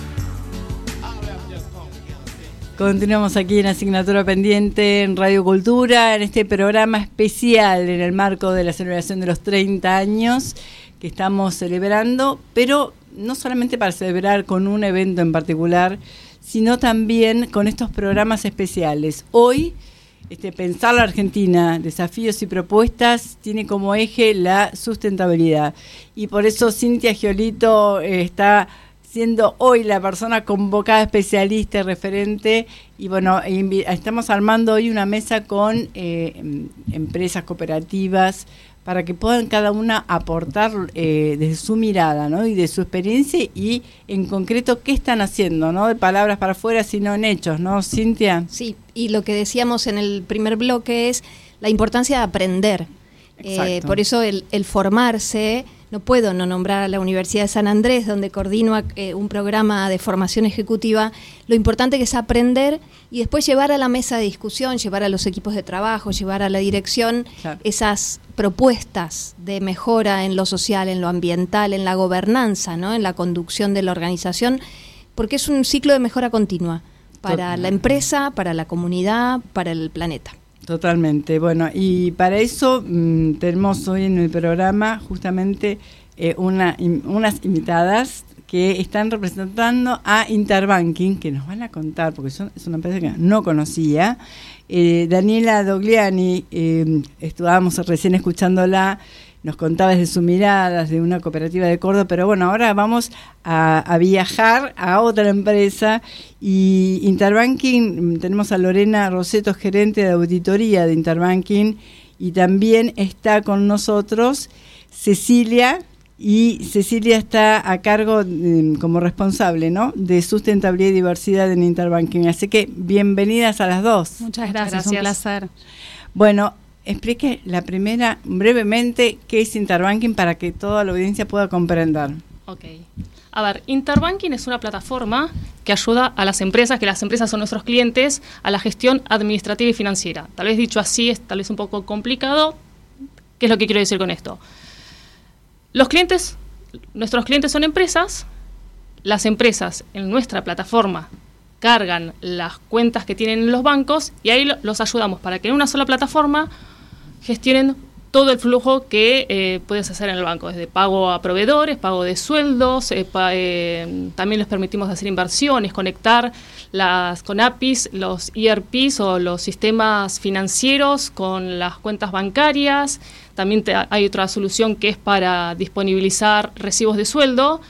Continuamos aquí en Asignatura Pendiente en Radio Cultura, en este programa especial en el marco de la celebración de los treinta años que estamos celebrando, pero no solamente para celebrar con un evento en particular, sino también con estos programas especiales. Hoy, este, Pensar la Argentina, desafíos y propuestas, tiene como eje la sustentabilidad. Y por eso Cintia Giolito eh, está siendo hoy la persona convocada, especialista y referente. Y bueno, invi- estamos armando hoy una mesa con eh, empresas cooperativas para que puedan cada una aportar eh, desde su mirada, ¿no? Y de su experiencia, y en concreto qué están haciendo, no de palabras para afuera, sino en hechos, ¿no, Cintia? Sí, y lo que decíamos en el primer bloque es la importancia de aprender. Eh, por eso el, el formarse, no puedo no nombrar a la Universidad de San Andrés, donde coordino eh, un programa de formación ejecutiva. Lo importante que es aprender y después llevar a la mesa de discusión, llevar a los equipos de trabajo, llevar a la dirección, claro, esas propuestas de mejora en lo social, en lo ambiental, en la gobernanza, ¿no? En la conducción de la organización, porque es un ciclo de mejora continua para la empresa, para la comunidad, para el planeta. Totalmente. Bueno, y para eso mmm, tenemos hoy en el programa justamente eh, una, in, unas invitadas que están representando a Interbanking, que nos van a contar, porque son, es una empresa que no conocía. Eh, Daniela Dogliani, eh, estábamos recién escuchándola, nos contaba desde su mirada, de una cooperativa de Córdoba, pero bueno, ahora vamos a, a viajar a otra empresa. Y Interbanking, tenemos a Lorena Roseto, gerente de auditoría de Interbanking, y también está con nosotros Cecilia, y Cecilia está a cargo eh, como responsable, ¿no?, de sustentabilidad y diversidad en Interbanking. Así que bienvenidas a las dos. Muchas gracias, un placer. Bueno, explique la primera brevemente qué es Interbanking para que toda la audiencia pueda comprender. Ok. A ver, Interbanking es una plataforma que ayuda a las empresas, que las empresas son nuestros clientes, a la gestión administrativa y financiera. Tal vez dicho así es tal vez un poco complicado. ¿Qué es lo que quiero decir con esto? Los clientes, nuestros clientes son empresas. Las empresas en nuestra plataforma cargan las cuentas que tienen en los bancos y ahí los ayudamos para que en una sola plataforma gestionen todo el flujo que eh, puedes hacer en el banco, desde pago a proveedores, pago de sueldos, eh, pa, eh, también les permitimos hacer inversiones, conectar las con A P Is, los E R Ps o los sistemas financieros con las cuentas bancarias. También te, hay otra solución que es para disponibilizar recibos de sueldo.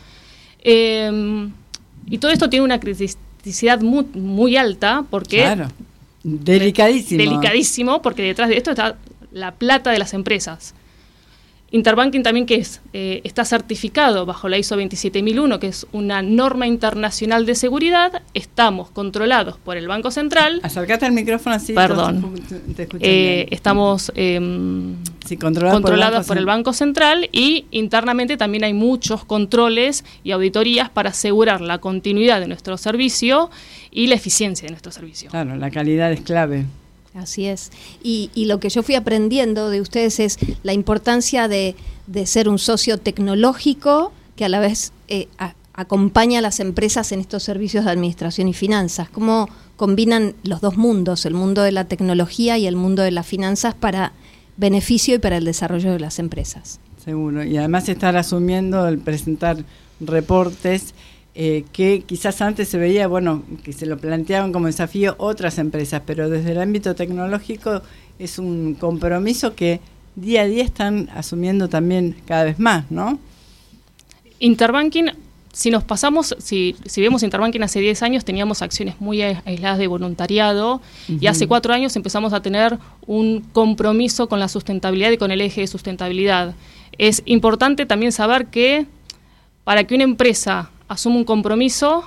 Eh, y todo esto tiene una criticidad muy, muy alta porque... Claro, delicadísimo. Delicadísimo, porque detrás de esto está la plata de las empresas. Interbanking también, que es? Eh, está certificado bajo la I S O veintisiete mil uno, que es una norma internacional de seguridad. Estamos controlados por el Banco Central. Acércate al micrófono así. Perdón. Te escucho eh, estamos eh, sí, controlados, controlados por, el por el Banco Central, y internamente también hay muchos controles y auditorías para asegurar la continuidad de nuestro servicio y la eficiencia de nuestro servicio. Claro, la calidad es clave. Así es. Y, y lo que yo fui aprendiendo de ustedes es la importancia de, de ser un socio tecnológico que a la vez eh, a, acompaña a las empresas en estos servicios de administración y finanzas. ¿Cómo combinan los dos mundos, el mundo de la tecnología y el mundo de las finanzas, para beneficio y para el desarrollo de las empresas? Seguro. Y además estar asumiendo el presentar reportes Eh, que quizás antes se veía, bueno, que se lo planteaban como desafío otras empresas, pero desde el ámbito tecnológico es un compromiso que día a día están asumiendo también cada vez más, ¿no? Interbanking, si nos pasamos, si, si vemos Interbanking hace diez años, teníamos acciones muy aisladas de voluntariado, uh-huh. y hace cuatro años empezamos a tener un compromiso con la sustentabilidad y con el eje de sustentabilidad. Es importante también saber que para que una empresa asume un compromiso,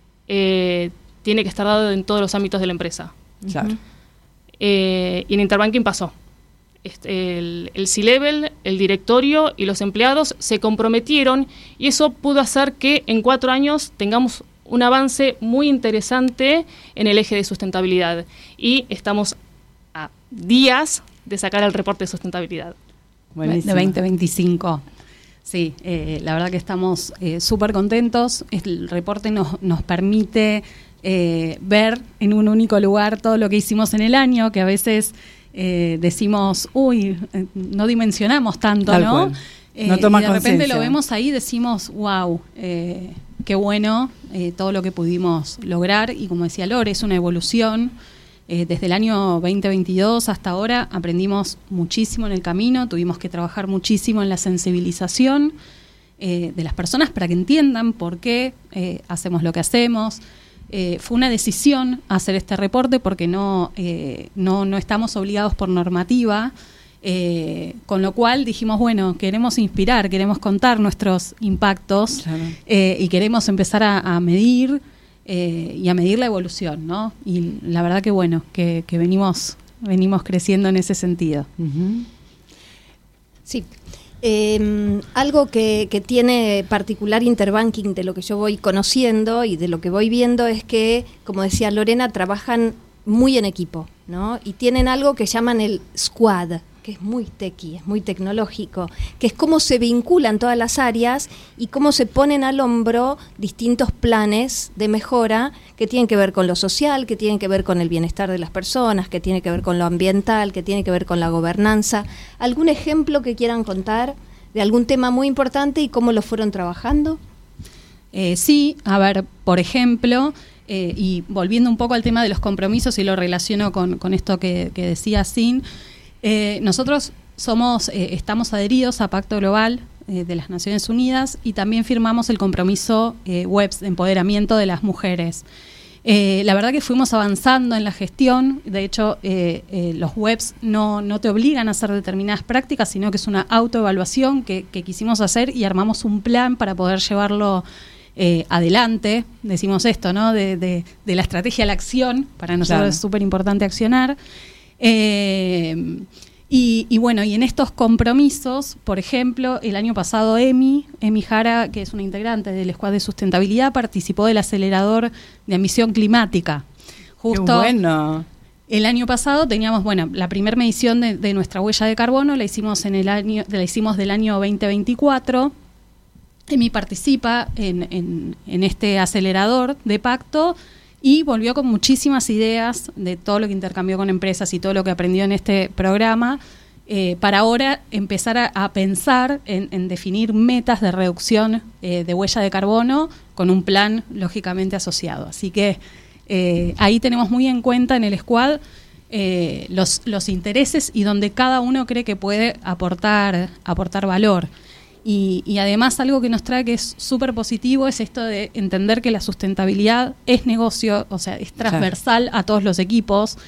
eh, tiene que estar dado en todos los ámbitos de la empresa. Claro. Eh, y en Interbanking pasó. Este, el, el C-Level, el directorio y los empleados se comprometieron, y eso pudo hacer que en cuatro años tengamos un avance muy interesante en el eje de sustentabilidad. Y estamos a días de sacar el reporte de sustentabilidad. Buenísimo. De veinte veinticinco. Sí, eh, la verdad que estamos eh, súper contentos. El reporte nos, nos permite eh, ver en un único lugar todo lo que hicimos en el año, que a veces eh, decimos, uy, eh, no dimensionamos tanto, Tal ¿no? Eh, no toma y de repente conciencia. lo vemos ahí y decimos, wow, eh, qué bueno eh, todo lo que pudimos lograr. Y como decía Lore, es una evolución. Eh, desde el año veinte veintidós hasta ahora aprendimos muchísimo en el camino, tuvimos que trabajar muchísimo en la sensibilización eh, de las personas para que entiendan por qué eh, hacemos lo que hacemos. Eh, fue una decisión hacer este reporte porque no, eh, no, no estamos obligados por normativa, eh, con lo cual dijimos, bueno, queremos inspirar, queremos contar nuestros impactos, claro. eh, y queremos empezar a, a medir Eh, y a medir la evolución, ¿no? Y la verdad que bueno, que, que venimos, venimos creciendo en ese sentido. Uh-huh. Sí. Eh, algo que, que tiene particular Interbanking, de lo que yo voy conociendo y de lo que voy viendo, es que, como decía Lorena, trabajan muy en equipo, ¿no? Y tienen algo que llaman el squad, que es muy tequi, es muy tecnológico, que es cómo se vinculan todas las áreas y cómo se ponen al hombro distintos planes de mejora que tienen que ver con lo social, que tienen que ver con el bienestar de las personas, que tienen que ver con lo ambiental, que tienen que ver con la gobernanza. ¿Algún ejemplo que quieran contar de algún tema muy importante y cómo lo fueron trabajando? Eh, sí, a ver, por ejemplo, eh, y volviendo un poco al tema de los compromisos y lo relaciono con, con esto que, que decía Sin, Eh, nosotros somos, eh, estamos adheridos a Pacto Global eh, de las Naciones Unidas y también firmamos el compromiso eh, W E P S de empoderamiento de las mujeres. Eh, la verdad que fuimos avanzando en la gestión, de hecho eh, eh, los W E P S no, no te obligan a hacer determinadas prácticas, sino que es una autoevaluación que, que quisimos hacer y armamos un plan para poder llevarlo eh, adelante. Decimos esto, ¿no? De, de, de la estrategia a la acción, para nosotros claro. es súper importante accionar. Eh, Y, y bueno, y en estos compromisos, por ejemplo, el año pasado Emi, Emi Jara, que es una integrante del Squad de Sustentabilidad, participó del acelerador de ambición climática. Justo ¡qué bueno! El año pasado teníamos, bueno, la primera medición de, de nuestra huella de carbono la hicimos en el año, la hicimos del año veinte veinticuatro. Emi participa en, en, en este acelerador de pacto y volvió con muchísimas ideas de todo lo que intercambió con empresas y todo lo que aprendió en este programa, eh, para ahora empezar a, a pensar en, en definir metas de reducción eh, de huella de carbono con un plan lógicamente asociado. Así que eh, ahí tenemos muy en cuenta en el Squad eh, los, los intereses y donde cada uno cree que puede aportar, aportar valor. Y, y además algo que nos trae que es súper positivo es esto de entender que la sustentabilidad es negocio, o sea, es transversal claro. a todos los equipos.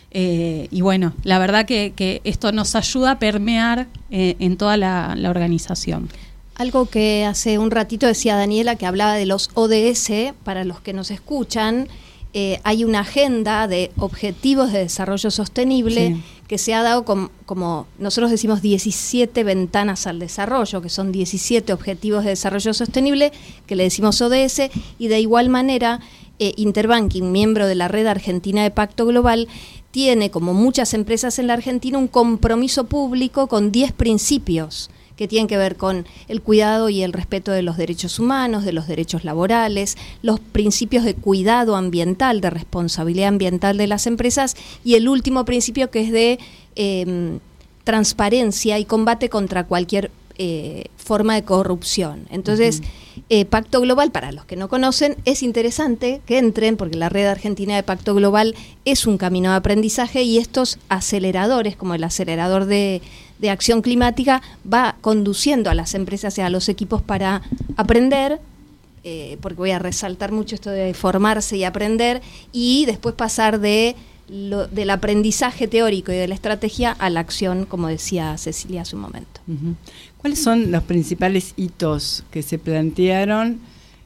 Eh, y bueno, la verdad que, que esto nos ayuda a permear eh, en toda la, la organización. Algo que hace un ratito decía Daniela, que hablaba de los O D S, para los que nos escuchan, eh, hay una agenda de objetivos de desarrollo sostenible sí. que se ha dado como, como nosotros decimos diecisiete ventanas al desarrollo, que son diecisiete objetivos de desarrollo sostenible, que le decimos O D S, y de igual manera eh, Interbanking, miembro de la Red Argentina de Pacto Global, tiene, como muchas empresas en la Argentina, un compromiso público con diez principios que tienen que ver con el cuidado y el respeto de los derechos humanos, de los derechos laborales, los principios de cuidado ambiental, de responsabilidad ambiental de las empresas, y el último principio que es de eh, transparencia y combate contra cualquier eh, forma de corrupción. Entonces, uh-huh. eh, Pacto Global, para los que no conocen, es interesante que entren, porque la Red Argentina de Pacto Global es un camino de aprendizaje, y estos aceleradores, como el acelerador de de acción climática, va conduciendo a las empresas y a los equipos para aprender, eh, porque voy a resaltar mucho esto de formarse y aprender, y después pasar de lo, del aprendizaje teórico y de la estrategia a la acción, como decía Cecilia hace un momento. Uh-huh. ¿Cuáles son los principales hitos que se plantearon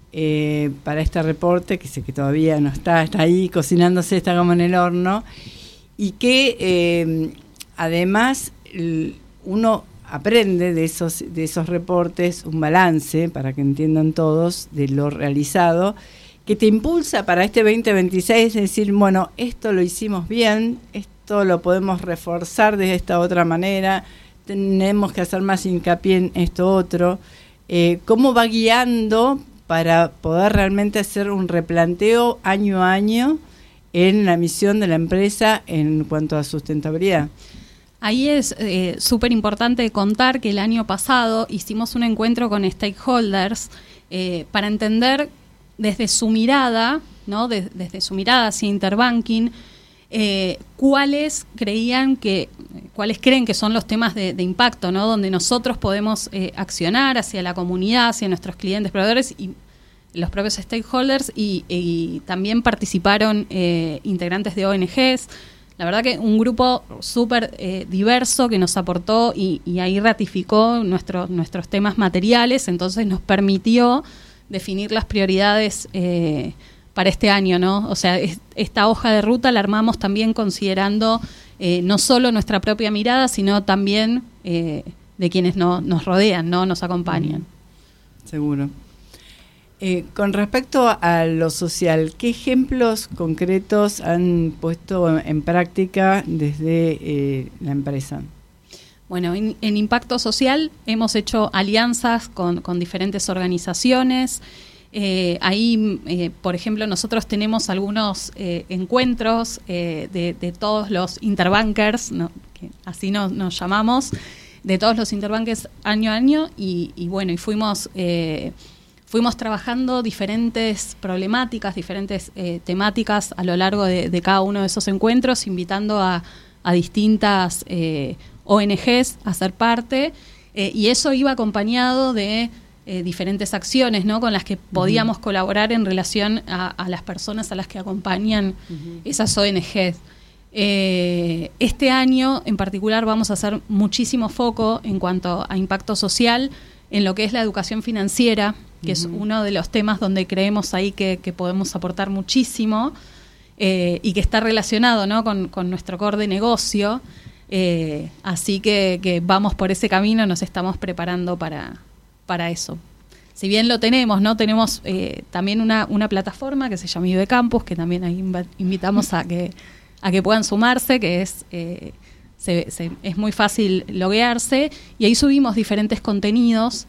eh, para este reporte, que sé que todavía no está, está ahí cocinándose, está como en el horno, y que eh, además uno aprende de esos, de esos reportes un balance, para que entiendan todos, de lo realizado, que te impulsa para este veinte veintiséis, decir, bueno, esto lo hicimos bien, esto lo podemos reforzar de esta otra manera, tenemos que hacer más hincapié en esto otro. Eh, ¿Cómo va guiando para poder realmente hacer un replanteo año a año en la misión de la empresa en cuanto a sustentabilidad? Ahí es eh, súper importante contar que el año pasado hicimos un encuentro con stakeholders eh, para entender desde su mirada, ¿no? De, desde su mirada hacia Interbanking, eh, cuáles creían que, cuáles creen que son los temas de, de impacto, ¿no? Donde nosotros podemos eh, accionar hacia la comunidad, hacia nuestros clientes, proveedores y los propios stakeholders, y, y también participaron eh, integrantes de O N Ges. La verdad que un grupo súper eh, diverso que nos aportó y, y ahí ratificó nuestro, nuestros temas materiales, entonces nos permitió definir las prioridades eh, para este año, ¿no? O sea, es, esta hoja de ruta la armamos también considerando eh, no solo nuestra propia mirada, sino también eh, de quienes no, nos rodean, ¿no? Nos acompañan. Seguro. Eh, con respecto a lo social, ¿qué ejemplos concretos han puesto en, en práctica desde eh, la empresa? Bueno, en, en impacto social hemos hecho alianzas con, con diferentes organizaciones. Eh, ahí, eh, por ejemplo, nosotros tenemos algunos eh, encuentros eh, de, de todos los interbankers, ¿no? Que así nos, nos llamamos, de todos los interbankers año a año, y, y bueno, y fuimos... Eh, Fuimos trabajando diferentes problemáticas, diferentes eh, temáticas a lo largo de, de cada uno de esos encuentros, invitando a, a distintas eh, O N Ges a ser parte, eh, y eso iba acompañado de eh, diferentes acciones, ¿no? Con las que podíamos uh-huh. colaborar en relación a, a las personas a las que acompañan uh-huh. esas O N Ges. Eh, este año en particular vamos a hacer muchísimo foco en cuanto a impacto social en lo que es la educación financiera, que uh-huh. es uno de los temas donde creemos ahí que, que podemos aportar muchísimo eh, y que está relacionado, ¿no? con, con nuestro core de negocio. Eh, así que, que vamos por ese camino, nos estamos preparando para, para eso. Si bien lo tenemos, ¿no? Tenemos eh, también una, una plataforma que se llama IBeCampus, que también ahí inv- invitamos a que, a que puedan sumarse, que es, eh, se, se, es muy fácil loguearse, y ahí subimos diferentes contenidos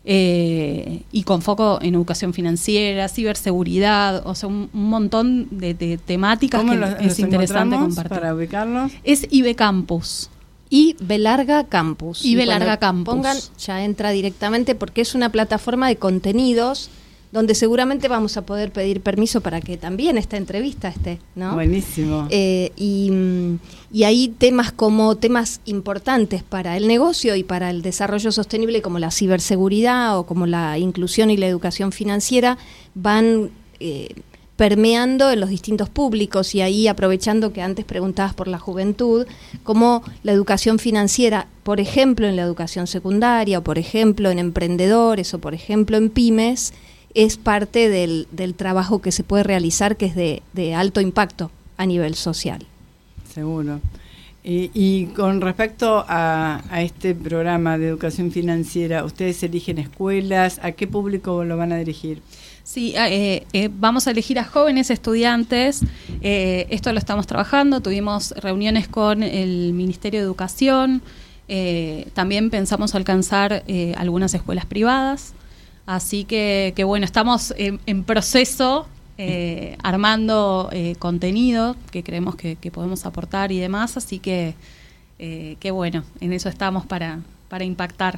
eh, y con foco en educación financiera, ciberseguridad, o sea, un, un montón de, de temáticas que los, es interesante compartir. Para ubicarlos. Es IBeCampus. Y Belarga Campus. Y Belarga Campus. Pongan, ya entra directamente porque es una plataforma de contenidos donde seguramente vamos a poder pedir permiso para que también esta entrevista esté, ¿no? Buenísimo. Eh, y, y hay temas como temas importantes para el negocio y para el desarrollo sostenible, como la ciberseguridad o como la inclusión y la educación financiera, van eh, permeando en los distintos públicos, y ahí, aprovechando que antes preguntabas por la juventud, como la educación financiera, por ejemplo en la educación secundaria, o por ejemplo en emprendedores, o por ejemplo en pymes, es parte del, del trabajo que se puede realizar, que es de, de alto impacto a nivel social. Seguro. Y, y con respecto a, a este programa de educación financiera, ¿ustedes eligen escuelas? ¿A qué público lo van a dirigir? Sí, eh, eh, vamos a elegir a jóvenes estudiantes. Eh, esto lo estamos trabajando. Tuvimos reuniones con el Ministerio de Educación. Eh, también pensamos alcanzar eh, algunas escuelas privadas. Así que, que bueno, estamos en, en proceso, eh, armando eh, contenido que creemos que, que podemos aportar y demás. Así que, eh, que bueno, en eso estamos para, para impactar.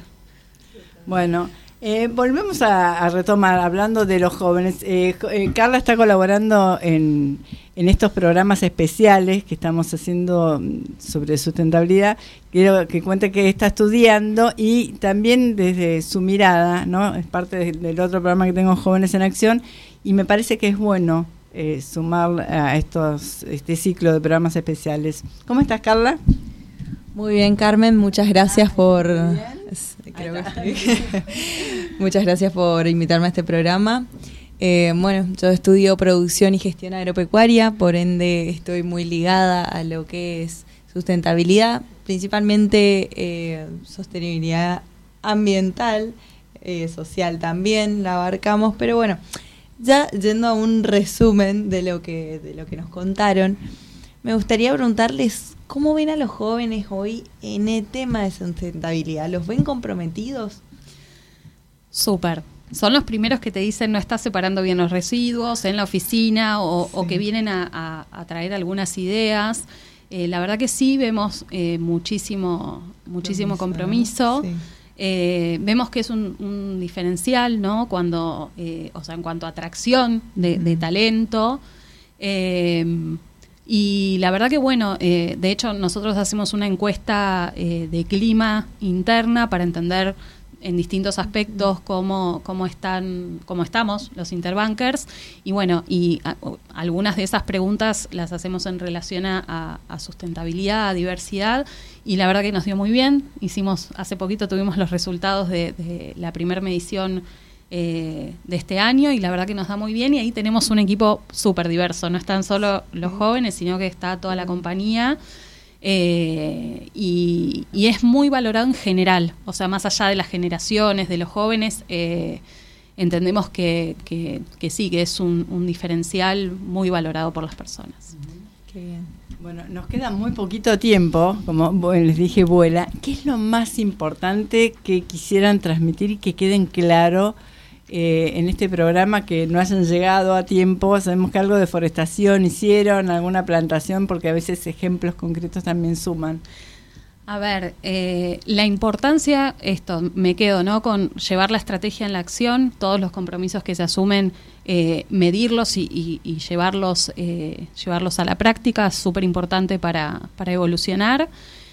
Bueno, eh, volvemos a, a retomar, hablando de los jóvenes. Eh, eh, Carla está colaborando en, en estos programas especiales que estamos haciendo sobre sustentabilidad. Quiero que cuente que está estudiando y también desde su mirada, ¿no? Es parte de, del otro programa que tengo, Jóvenes en Acción, y me parece que es bueno eh, sumar a estos este ciclo de programas especiales. ¿Cómo estás, Carla? Muy bien, Carmen, muchas gracias por... Creo que sí. Muchas gracias por invitarme a este programa. Eh, bueno, yo estudio producción y gestión agropecuaria, por ende estoy muy ligada a lo que es sustentabilidad, principalmente eh, sostenibilidad ambiental, eh, social también la abarcamos, pero bueno, ya yendo a un resumen de lo que, de lo que nos contaron, me gustaría preguntarles cómo ven a los jóvenes hoy en el tema de sustentabilidad. ¿Los ven comprometidos? Súper. Son los primeros que te dicen no estás separando bien los residuos en la oficina, o, sí. o que vienen a, a, a traer algunas ideas. Eh, la verdad que sí, vemos eh, muchísimo, muchísimo compromiso. Sí. Eh, vemos que es un, un diferencial, ¿no? Cuando, eh, o sea, en cuanto a atracción de, de talento. Eh, Y la verdad que bueno, eh, de hecho nosotros hacemos una encuesta eh, de clima interna para entender en distintos aspectos cómo, cómo están, cómo estamos los interbankers, y bueno, y a, a, algunas de esas preguntas las hacemos en relación a, a, a sustentabilidad, a diversidad, y la verdad que nos dio muy bien. Hicimos, hace poquito tuvimos los resultados de, de la primera medición Eh, de este año, y la verdad que nos da muy bien, y ahí tenemos un equipo súper diverso, no están solo los jóvenes, sino que está toda la compañía, eh, y, y es muy valorado en general, o sea, más allá de las generaciones, de los jóvenes, eh, entendemos que, que, que sí, que es un, un diferencial muy valorado por las personas. Uh-huh. Qué bien. Bueno, nos queda muy poquito tiempo, como les dije, vuela. ¿Qué es lo más importante que quisieran transmitir y que queden claro Eh, en este programa, que no hayan llegado a tiempo? Sabemos que algo de forestación hicieron, alguna plantación, porque a veces ejemplos concretos también suman. A ver, eh, la importancia, esto, me quedo, ¿no? Con llevar la estrategia en la acción, todos los compromisos que se asumen, eh, medirlos y, y, y llevarlos, eh, llevarlos a la práctica, es súper importante para, para evolucionar.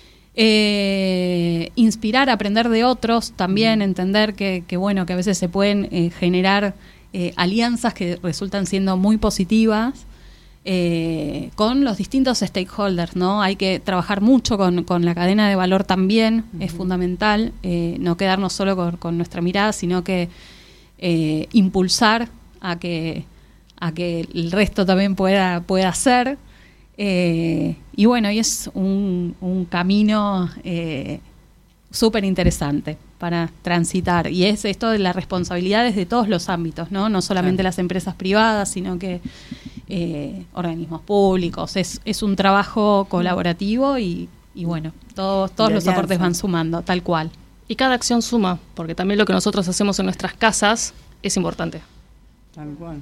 Eh, inspirar, aprender de otros, también mm. entender que, que bueno, que a veces se pueden eh, generar eh, alianzas que resultan siendo muy positivas eh, con los distintos stakeholders, ¿no? Hay que trabajar mucho con, con la cadena de valor también, mm-hmm. es fundamental, eh, no quedarnos solo con, con nuestra mirada, sino que eh, impulsar a que, a que el resto también pueda, pueda hacer. Eh, y bueno, y es un, un camino eh, súper interesante para transitar. Y es esto de las responsabilidades de todos los ámbitos, ¿no? No solamente Claro. las empresas privadas, sino que eh, organismos públicos. Es, es un trabajo colaborativo y, y bueno, todos, todos De los alianza. aportes van sumando, tal cual. Y cada acción suma, porque también lo que nosotros hacemos en nuestras casas es importante. Tal cual.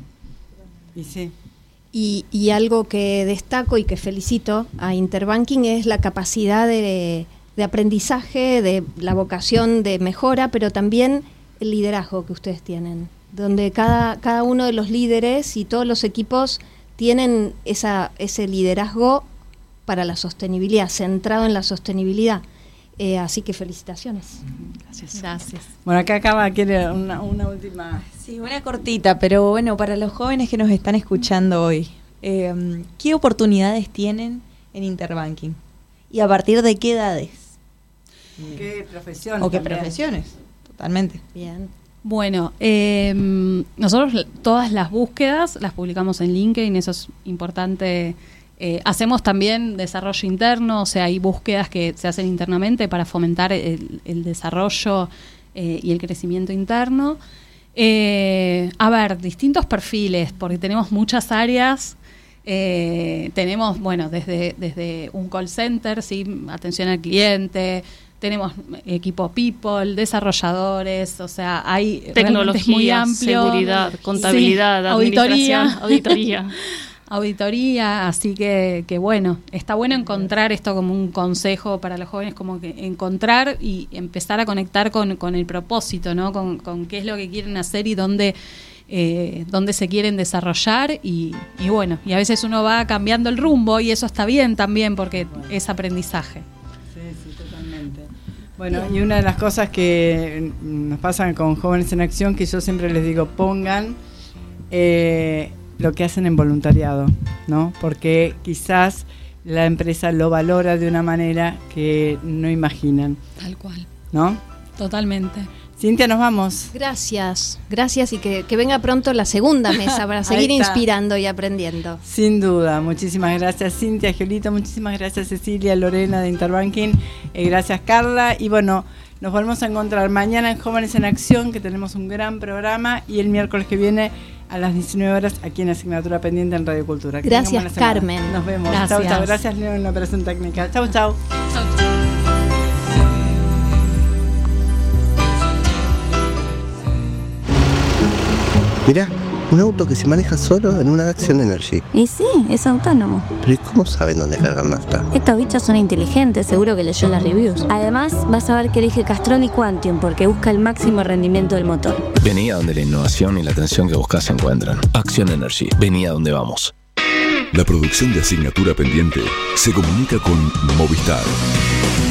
Y sí. Y, y algo que destaco y que felicito a Interbanking es la capacidad de, de aprendizaje, de la vocación de mejora, pero también el liderazgo que ustedes tienen, donde cada, cada uno de los líderes y todos los equipos tienen esa, ese liderazgo para la sostenibilidad, centrado en la sostenibilidad. Eh, así que felicitaciones. Gracias. Gracias. Bueno, acá acaba, quiere una, una última. Sí, una cortita, pero bueno, para los jóvenes que nos están escuchando hoy, eh, ¿qué oportunidades tienen en Interbanking? ¿Y a partir de qué edades? ¿Qué profesiones? ¿O qué también? profesiones? Totalmente. Bien. Bueno, eh, nosotros todas las búsquedas las publicamos en LinkedIn, eso es importante. Eh, hacemos también desarrollo interno, o sea, hay búsquedas que se hacen internamente para fomentar el, el desarrollo eh, y el crecimiento interno. Eh, a ver, distintos perfiles, porque tenemos muchas áreas. Eh, tenemos, bueno, desde, desde un call center, ¿sí? Atención al cliente, tenemos equipo people, desarrolladores, o sea, hay Tecnología, muy amplio. seguridad, contabilidad, Sí, administración, auditoría. auditoría. Auditoría, así que, que bueno, está bueno encontrar esto como un consejo para los jóvenes, como que encontrar y empezar a conectar con, con el propósito, ¿no? Con, con qué es lo que quieren hacer y dónde, eh, dónde se quieren desarrollar y, y bueno, y a veces uno va cambiando el rumbo y eso está bien también porque es aprendizaje. Sí, sí, totalmente. Bueno, y una de las cosas que nos pasan con Jóvenes en Acción, que yo siempre les digo, pongan eh, lo que hacen en voluntariado, ¿no? Porque quizás la empresa lo valora de una manera que no imaginan, Tal cual, ¿no? totalmente. Cintia, nos vamos. Gracias, gracias y que, que venga pronto la segunda mesa para seguir Ahí está. inspirando y aprendiendo. Sin duda, muchísimas gracias Cintia, Giolito, muchísimas gracias Cecilia, Lorena de Interbanking, eh, gracias Carla, y bueno, nos volvemos a encontrar mañana en Jóvenes en Acción, que tenemos un gran programa, y el miércoles que viene a las diecinueve horas aquí en Asignatura Pendiente en Radio Cultura. Que Gracias, tengan buena semana. Carmen. Nos vemos. Gracias. Chau, chau. Gracias, Leo, en la operación técnica. Chau, chau. Mirá, un auto que se maneja solo en una Action Energy. Y sí, es autónomo. Pero ¿y cómo saben dónde cargar nafta? Estos bichos son inteligentes, seguro que leyó las reviews. Además, vas a ver que elige Castrón y Quantium porque busca el máximo rendimiento del motor. Vení a donde la innovación y la atención que buscas se encuentran. Action Energy. Vení a donde vamos. La producción de Asignatura Pendiente se comunica con Movistar.